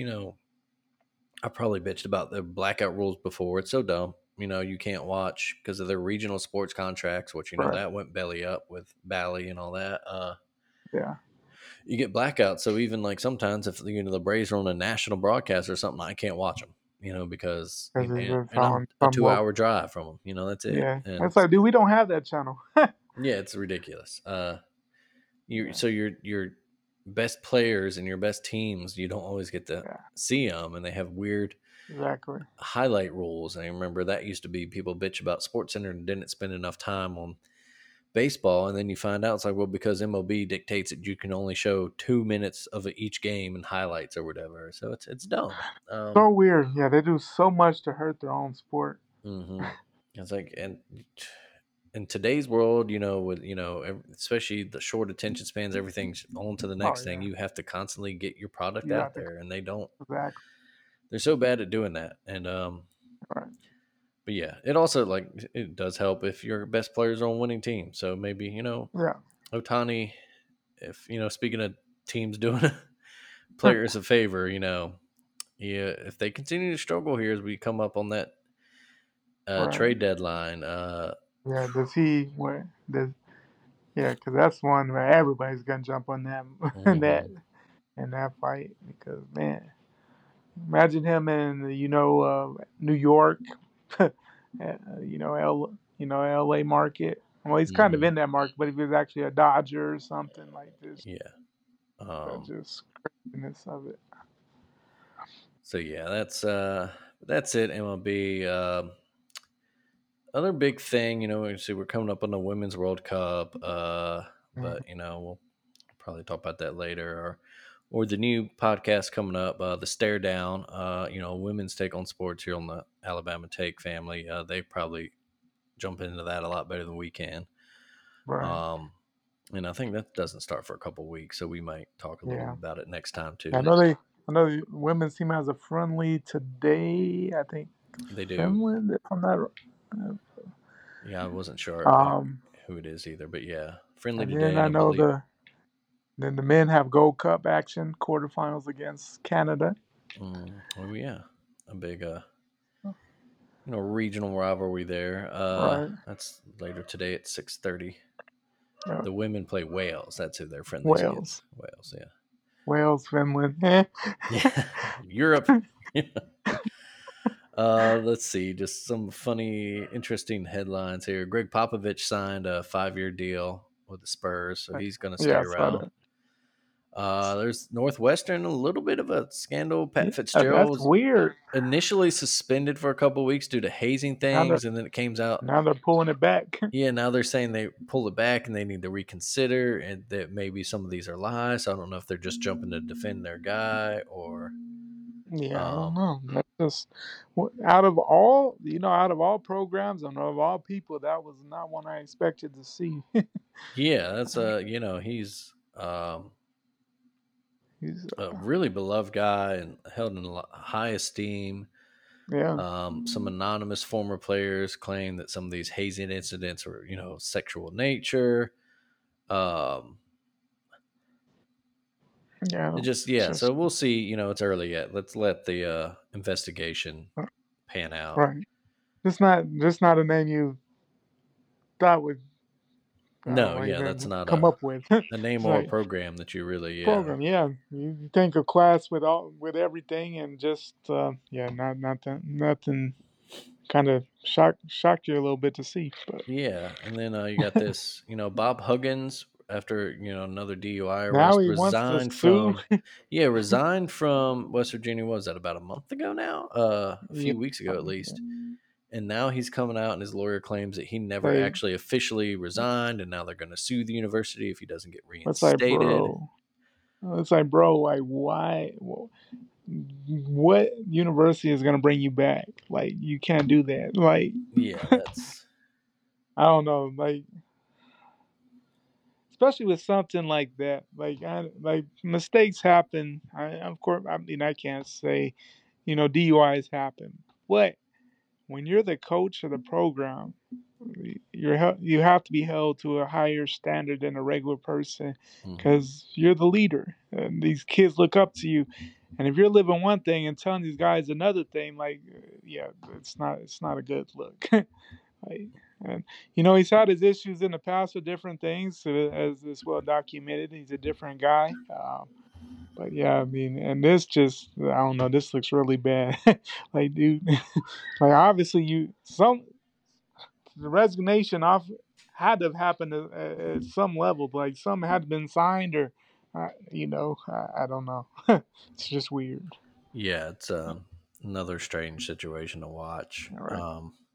I probably bitched about the blackout rules before. It's so dumb. You can't watch because of their regional sports contracts, which Right. that went belly up with Bally and all that. Yeah. You get blackouts, so even like sometimes if the Braves are on a national broadcast or something, I can't watch them. Because Because it's just and I'm on a some 2 hour drive from them. That's it, yeah. and It's like, dude, we don't have that channel. yeah, it's ridiculous. Yeah. So your best players and your best teams, you don't always get to Yeah. see them, and they have weird Exactly. highlight rules. And I remember that used to be people bitch about Sports Center and didn't spend enough time on baseball, and then you find out it's like, well, because MLB dictates that you can only show 2 minutes of each game and highlights or whatever. So it's dumb. So weird. Yeah, they do so much to hurt their own sport. Hmm. It's like, and in today's world, with especially the short attention spans, everything's on to the Oh next thing. yeah. You have to constantly get your product You out have to there, and they don't. exactly They're so bad at doing that, and right. but yeah, it also like it does help if your best players are on winning teams. So maybe Yeah. Otani, if speaking of teams doing players a favor, yeah, if they continue to struggle here as we come up on that Right. trade deadline, Yeah. Does he what does yeah, because that's one where everybody's gonna jump on that that mhm, in that fight because man, imagine him in New York, L.A. market. Well, he's kind of mhm, in that market, but if he was actually a Dodger or something like this, yeah. that's Um, just craziness of it. so yeah, that's it. MLB. Other big thing, we see we're coming up on the Women's World Cup, Mhm. but we'll probably talk about that later, or the new podcast coming up, the Stare Down. Women's take on sports here on the Alabama Take family. They probably jump into that a lot better than we can. Right. Um, and I think that doesn't start for a couple weeks, so we might talk a little Yeah. bit about it next time I too. know they. I know the women's team has a friendly today. I think They do. Finland, if I'm not. Yeah, I wasn't sure Um, who it is either, but yeah, friendly and then today, and I I know believe. the men have Gold Cup action quarterfinals against Canada. Oh yeah, a big regional rivalry there. Right. That's later today at 6:30. Yeah. The women play Wales. That's who they're friendlies against. Wales. Wales, yeah, Wales, Finland. Eh. yeah. Europe. Let's see, just some funny, interesting headlines here. Greg Popovich signed a 5-year deal with the Spurs, so he's going to stay Yeah, I saw around. that. There's Northwestern, a little bit of a scandal. Pat Yeah, Fitzgerald that's was weird. initially suspended for a couple of weeks due to hazing Now they're things, and then it came out. now they're pulling it back. Yeah, now they're saying they pull it back and they need to reconsider, and that maybe some of these are lies. So I don't know if they're just jumping to defend their guy or. Yeah, I don't Um, know. That's just out of all programs and of all people, that was not one I expected to see. yeah, that's he's He's, a really beloved guy and held in high esteem. yeah, Some anonymous former players claim that some of these hazing incidents were, sexual nature. Um, Yeah, yeah. just So we'll see. It's early yet. Let's let the investigation pan out. right. Just not a name you thought would I don't No, know yeah, that's even not come a up with. a name It's or a like program that you really, yeah. program, yeah. You think a class with everything and just yeah, nothing kind of shocked you a little bit to see, but Yeah, and then you got this, Bob Huggins after another DUI now arrest he wants to resigned sue. from, yeah, resigned from West Virginia. What was that, about a month ago now? A Yeah, few weeks ago at least. And now he's coming out, and his lawyer claims that he never say actually officially resigned, and now they're going to sue the university if he doesn't get it's like, reinstated. bro, like why? What university is gonna bring you back? Like you can't do that. Like Yeah, that's I don't know. Like especially with something like that. Like mistakes happen. Of course, I mean I can't say, DUIs happen, but when you're the coach of the program, you have to be held to a higher standard than a regular person mhm. because you're the leader. And these kids look up to you, and if you're living one thing and telling these guys another thing, like yeah, it's not a good look. Like, and he's had his issues in the past with different things, as is well documented. He's a different guy. But yeah, I mean, and this just, I don't know, this looks really bad. Like, dude, like obviously the resignation off had to have happened at some level. Like, something had been signed or, I don't know. It's just weird. Yeah, it's another strange situation to watch. All right.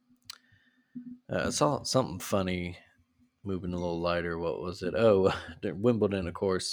I saw something funny. Moving a little lighter, what was it? Oh, Wimbledon, of course,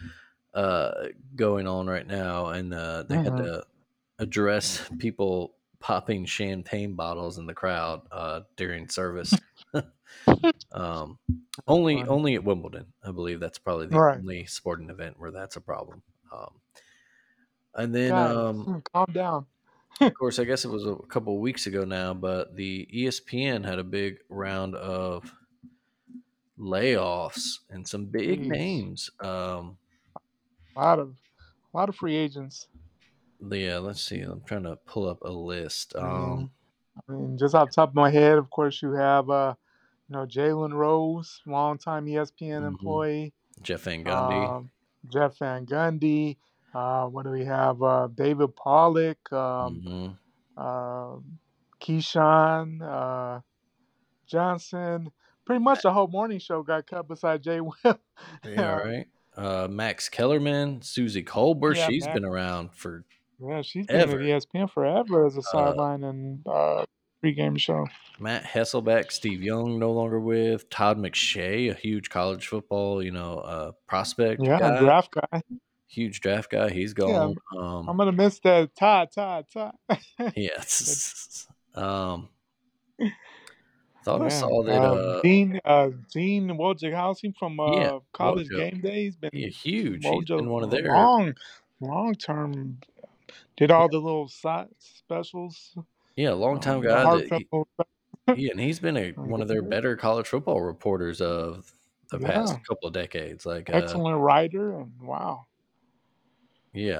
going on right now, and they had Hmm. to address people popping champagne bottles in the crowd during service. um, only, Funny. only at Wimbledon, I believe that's probably All the right. only sporting event where that's a problem. And then, Guys, calm down. of course, I guess it was a couple of weeks ago now, but the ESPN had a big round of layoffs and some big Jeez. names. A lot of free agents. Yeah, let's see. I'm trying to pull up a list. I mean, just off the top of my head, of course, you have Jalen Rose, longtime ESPN Mhm. employee. Jeff Van Gundy. Um, Jeff Van Gundy. What do we have? David Pollock. Mhm. Uh, Keyshawn Johnson. Pretty much the whole morning show got cut beside Jay Will. Yeah, right. Max Kellerman, Susie Colbert. Yeah, She's Mac. been around forever. Yeah, she's been at ESPN forever as a sideline and pregame show. Matt Hasselbeck, Steve Young, no longer with Todd McShay, a huge college football, prospect Yeah, guy, draft guy. huge draft guy. He's Yeah, gone. I'm gonna miss that Todd. Yeah. But, um, thought I yeah, saw that. Gene Wojciechowski from Yeah, College Wojo. Game Days Yeah, been huge. He's Wojo been one of their, long term. Did all yeah, the little side specials, yeah, longtime the guy that heartfelt. yeah, and he's been one of their better college football reporters of the past Yeah, couple of decades. Like, excellent writer and wow. yeah,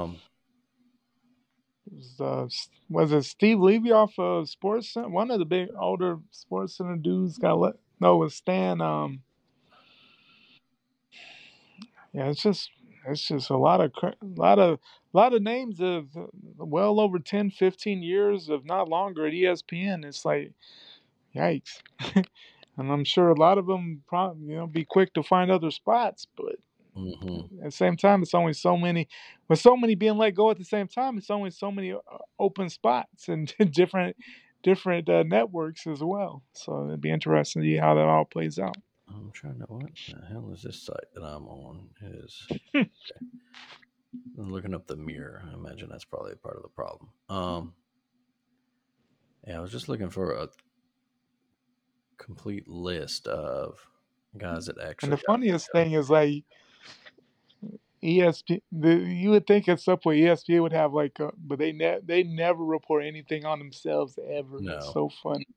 Was it Steve Levy off of Sports Center? One of the big older Sports Center dudes got let. No, it was Stan. Yeah, it's just a lot of names of well over 10, 15 years, if not longer, at ESPN. It's like yikes, and I'm sure a lot of them probably be quick to find other spots, but hmm at the same time, it's only so many. With so many being let go at the same time, it's only so many open spots and different networks as well. So it'd be interesting to see how that all plays out. I'm trying to, what the hell is this site that I'm on? Is I'm looking up the mirror. I imagine that's probably part of the problem. Yeah, I was just looking for a complete list of guys that And actually the got let funniest go. thing is like ESP. You would think at some point ESPN would have like, but they never report anything on themselves ever. It's No, so funny,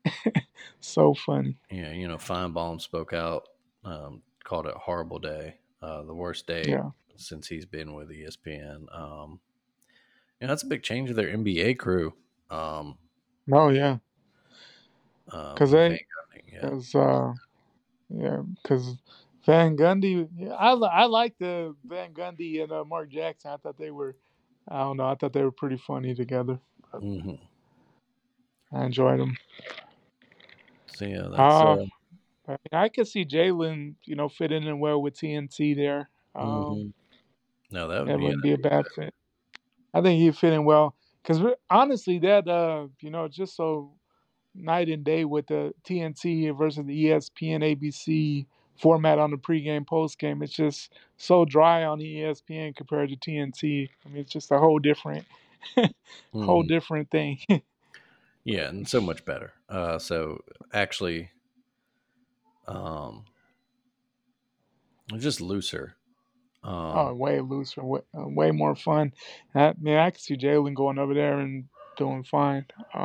so funny. yeah, Feinbaum spoke out, called it a horrible day. The worst day Yeah. since he's been with ESPN. That's a big change of their NBA crew. Um, Oh yeah. Cause with Van they, Gundy, yeah. cause yeah, cause Van Gundy. Yeah, I like the Van Gundy and Mark Jackson. I thought they were. I don't know. I thought they were pretty funny together. Hmm. I enjoyed them. So yeah, that's Uh, I could see Jalen, fitting in well with TNT there. hmm no, that would That be wouldn't be a ideal. bad fit. I think he'd fit in well because honestly, that just so night and day with the TNT versus the ESPN ABC format on the pregame postgame. It's just so dry on the ESPN compared to TNT. I mean, it's just a whole different, whole Hmm. different thing. Yeah, and so much better. So actually, um, just looser. Oh, Um, way looser, way more fun. I can see Jalen going over there and doing fine.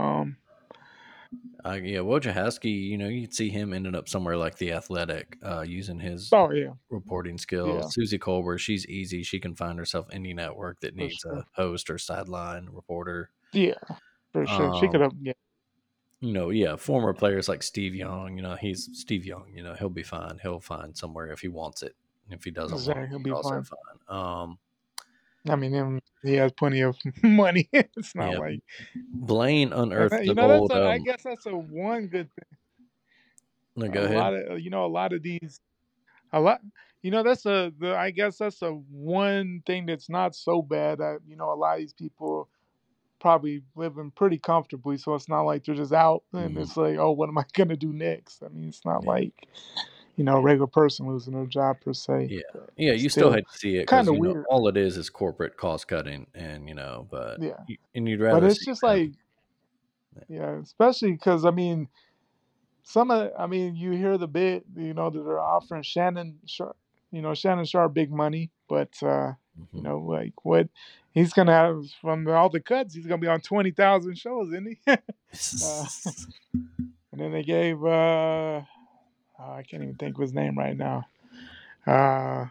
yeah, Wojciechowski, you could see him ending up somewhere like the Athletic, using his Oh yeah, reporting yeah, skills. Susie Colbert, she's easy. She can find herself any network that for needs sure. a host or sideline reporter. Yeah, for sure. She could Um, have. Yeah, yeah, former players like Steve Young, he's Steve Young, he'll be fine. He'll find somewhere if he wants it. If he doesn't want it, exactly. He'll he's be also fine. fine. I mean, he has plenty of money. It's not Yeah, like, Blaine and unearthed an that's old. I guess that's a one good thing. No, A go ahead. lot of a lot of these, a lot. That's I guess that's a one thing that's not so bad. That a lot of these people probably living pretty comfortably, so it's not like they're just out and Hmm. it's like, oh, what am I gonna do next? I mean, it's not Yeah, like a regular person losing their job per se, yeah, but yeah. it's You still still hate to see it kind because of weird. all it is corporate cost cutting, and but Yeah, and you'd but rather it's see just them. like, yeah, especially because I mean, you hear the bit, that they're offering Shannon Sharp, Shannon Sharp big money, but Hmm. like what he's gonna have from all the cuts, he's gonna be on 20,000 shows, isn't he? uh, and then they gave I can't even think of his name right now. Uh,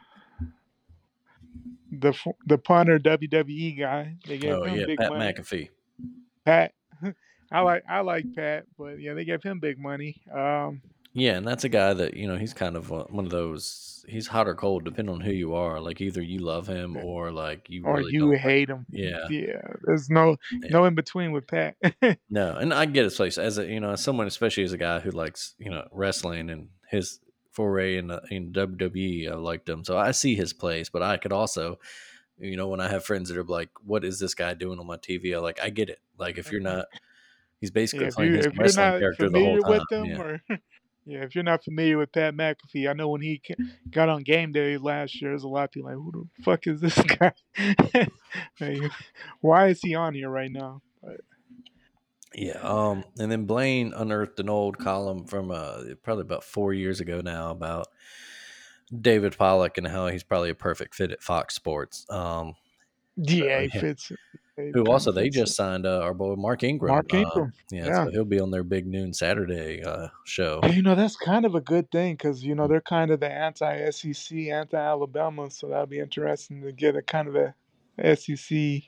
the punter WWE guy, they gave Oh him yeah, big Pat money. McAfee. Pat, I like Pat, but yeah, they gave him big money. Yeah, and that's a guy that he's kind of one of those. He's hot or cold, depending on who you are. Like either you love him or like you Or really you don't like hate him. him. Yeah, Yeah, there's no in between with Pat. no, and I get his place as a as someone, especially as a guy who likes wrestling and his foray in WWE. I liked him, so I see his place. But I could also, when I have friends that are like, "What is this guy doing on my TV?" I get it. Like if you're not, he's Yeah, basically playing his if you're wrestling not character the whole familiar time. with them, Yeah. or yeah, if you're not familiar with Pat McAfee, I know when he got on Game Day last year, there's a lot of people like, who the fuck is this guy? Like, why is he on here right now? But Yeah. And then Blaine unearthed an old column from probably about 4 years ago now about David Pollock and how he's probably a perfect fit at Fox Sports. So yeah, he yeah. fits. He Who kind also of they fits just it. signed our boy Mark Ingram. Mark Ingram. Yeah, Yeah. so he'll be on their big noon Saturday show. And, that's kind of a good thing because they're kind of the anti-SEC, anti-Alabama, so that'll be interesting to get a kind of a SEC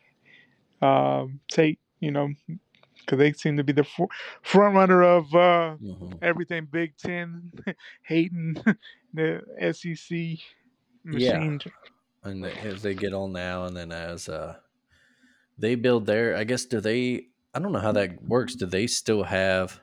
take. Because they seem to be the front runner of Hmm. everything Big Ten, hating the SEC Yeah, machine. and as they get on now, and then as they build their, I guess, do they? I don't know how that works. Do they still have?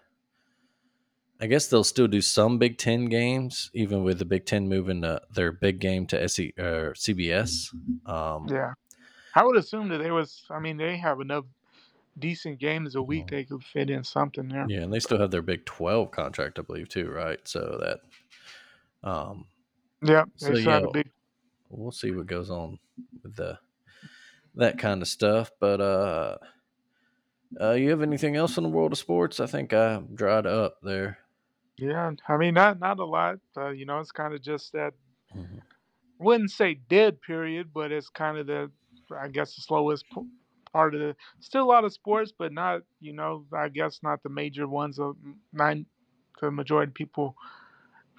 I guess they'll still do some Big Ten games, even with the Big Ten moving their big game to SE or CBS. Um, Yeah, I would assume that they was. I mean, they have enough decent games a week mhm. they could fit in something there. Yeah, and they still have their Big 12 contract, I believe, too, right? So that, um, Yeah, they so still yeah, had a big. we'll see what goes on with the that kind of stuff. But you have anything else in the world of sports? I think I dried up there. Yeah, I mean, not a lot. It's kind of just that. Mhm. Wouldn't say dead period, but it's kind of I guess the slowest part of the. Still a lot of sports, but not I guess not the major ones. Of nine, the majority of people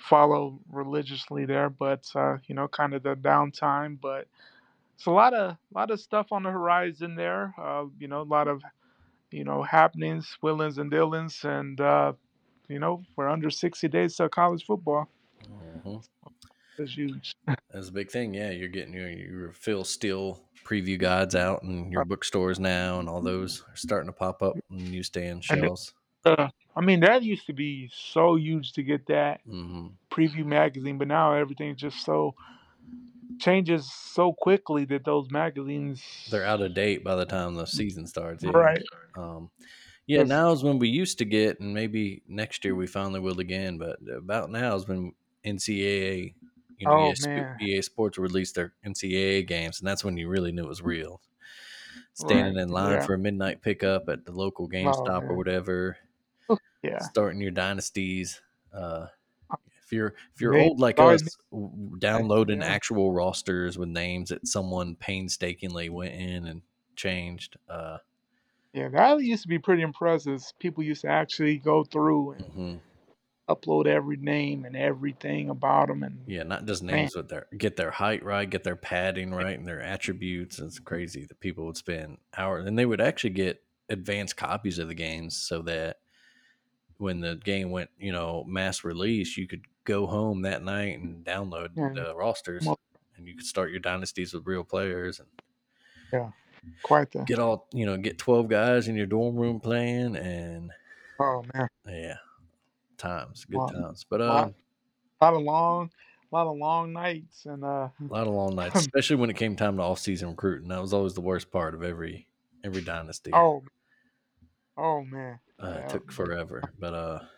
follow religiously there, but kind of the downtime. But it's a lot of stuff on the horizon there. A lot of happenings, willings and dealings, and we're under 60 days to college football. Hmm. It's huge. That's a big thing. Yeah, you're getting your Phil Steele preview guides out in your bookstores now, and all those are starting to pop up on newsstand And shelves. I mean, that used to be so huge to get that Hmm. preview magazine, but now everything's just so changes so quickly that those magazines, They're out of date by the time the season starts. Yeah. right? Um, yeah, Because now is when we used to get, and maybe next year we finally will again, but about now is when NCAA, oh man, EA Sports released their NCAA games, and that's when you really knew it was real. Standing right? in line Yeah. for a midnight pickup at the local Oh GameStop or man, whatever, yeah. starting your dynasties. Uh, if you're They old like always us, make downloading yeah. actual rosters with names that someone painstakingly went in and changed. Yeah, that used to be pretty impressive. People used to actually go through and Mhm. upload every name and everything about them, and Yeah, not just man, names, but get their height right, get their padding right, and their attributes. It's crazy that people would spend hours, and they would actually get advanced copies of the games so that when the game went, mass release, you could go home that night and download and the rosters, and you could start your dynasties with real players and yeah, quite the get 12 guys in your dorm room playing, and oh man, yeah, good lot, times. But lot, lot of long nights, and a lot of long nights, especially when it came time to off-season recruiting. That was always the worst part of every dynasty. oh oh man, It yeah, took forever, but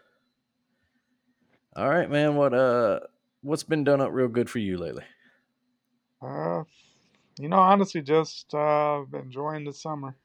all right, man. What's been done up real good for you lately? uh, honestly, just enjoying the summer.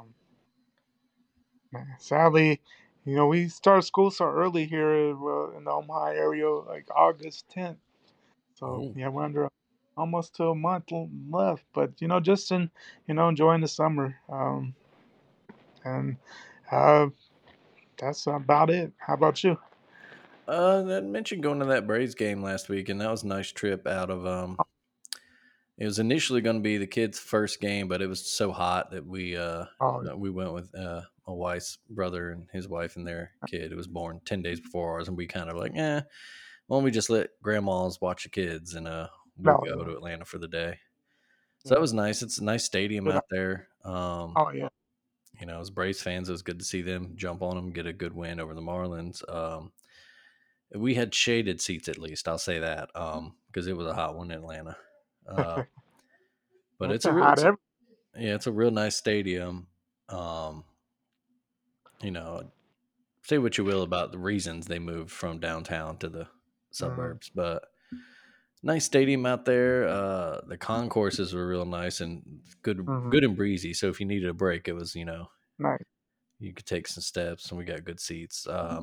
Man, sadly, we start school so early here in the Omaha area, like August 10th. So Oh, yeah, we're under almost to a month left, but just enjoying the summer, and uh, that's about it. How about you? I mentioned going to that Braves game last week, and that was a nice trip out of. It was initially going to be the kids' first game, but it was so hot Oh, that we went with my wife's brother and his wife and their kid, who was born 10 days before ours, and we kind of like, why don't we just let grandmas watch the kids, and we'll no, go yeah, to Atlanta for the day. So that yeah. was nice. It's a nice stadium Good. out there. Oh yeah, As Braves fans, it was good to see them jump on them, get a good win over the Marlins. We had shaded seats at least. I'll say that because it was a hot one in Atlanta. Uh, but it's a hot every. it's a real nice stadium. Um, you know, say what you will about the reasons they moved from downtown to the Mm-hmm, suburbs, but nice stadium out there. The concourses were real nice and mm-hmm. good and breezy. So if you needed a break, it was Nice. you could take some steps, and we got good seats.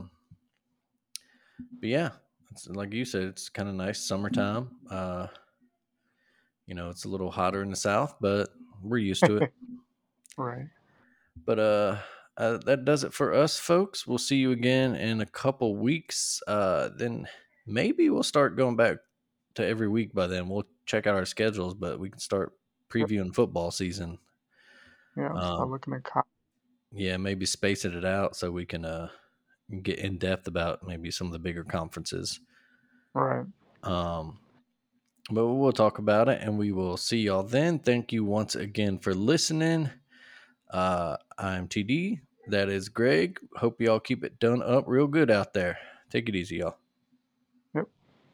But yeah, it's, like you said, it's kind of nice summertime. It's a little hotter in the south, but we're used to it. Right. But that does it for us, folks. We'll see you again in a couple weeks. Then maybe we'll start going back to every week by then. We'll check out our schedules, but we can start Yep. previewing football season. Yeah. Start Um, looking at yeah, maybe spacing it out so we can get in depth about maybe some of the bigger conferences. right. Um, but we'll talk about it, and we will see y'all then. Thank you once again for listening. I'm TD. That is Greg. Hope y'all keep it done up real good out there. Take it easy, y'all. Yep.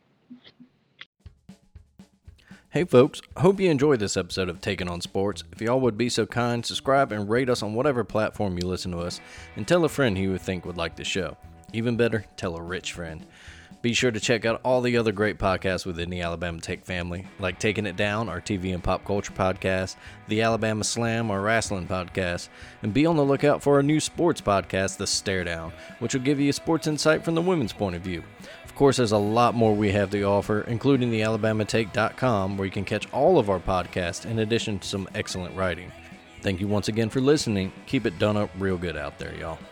Hey, folks. Hope you enjoyed this episode of Taking on Sports. If y'all would be so kind, subscribe and rate us on whatever platform you listen to us, and tell a friend who you think would like the show. Even better, tell a rich friend. Be sure to check out all the other great podcasts within the Alabama Take family, like Taking It Down, our TV and pop culture podcast, the Alabama Slam, our wrestling podcast, and be on the lookout for our new sports podcast, The Stare Down, which will give you a sports insight from the women's point of view. Of course, there's a lot more we have to offer, including the AlabamaTake.com, where you can catch all of our podcasts in addition to some excellent writing. Thank you once again for listening. Keep it done up real good out there, y'all.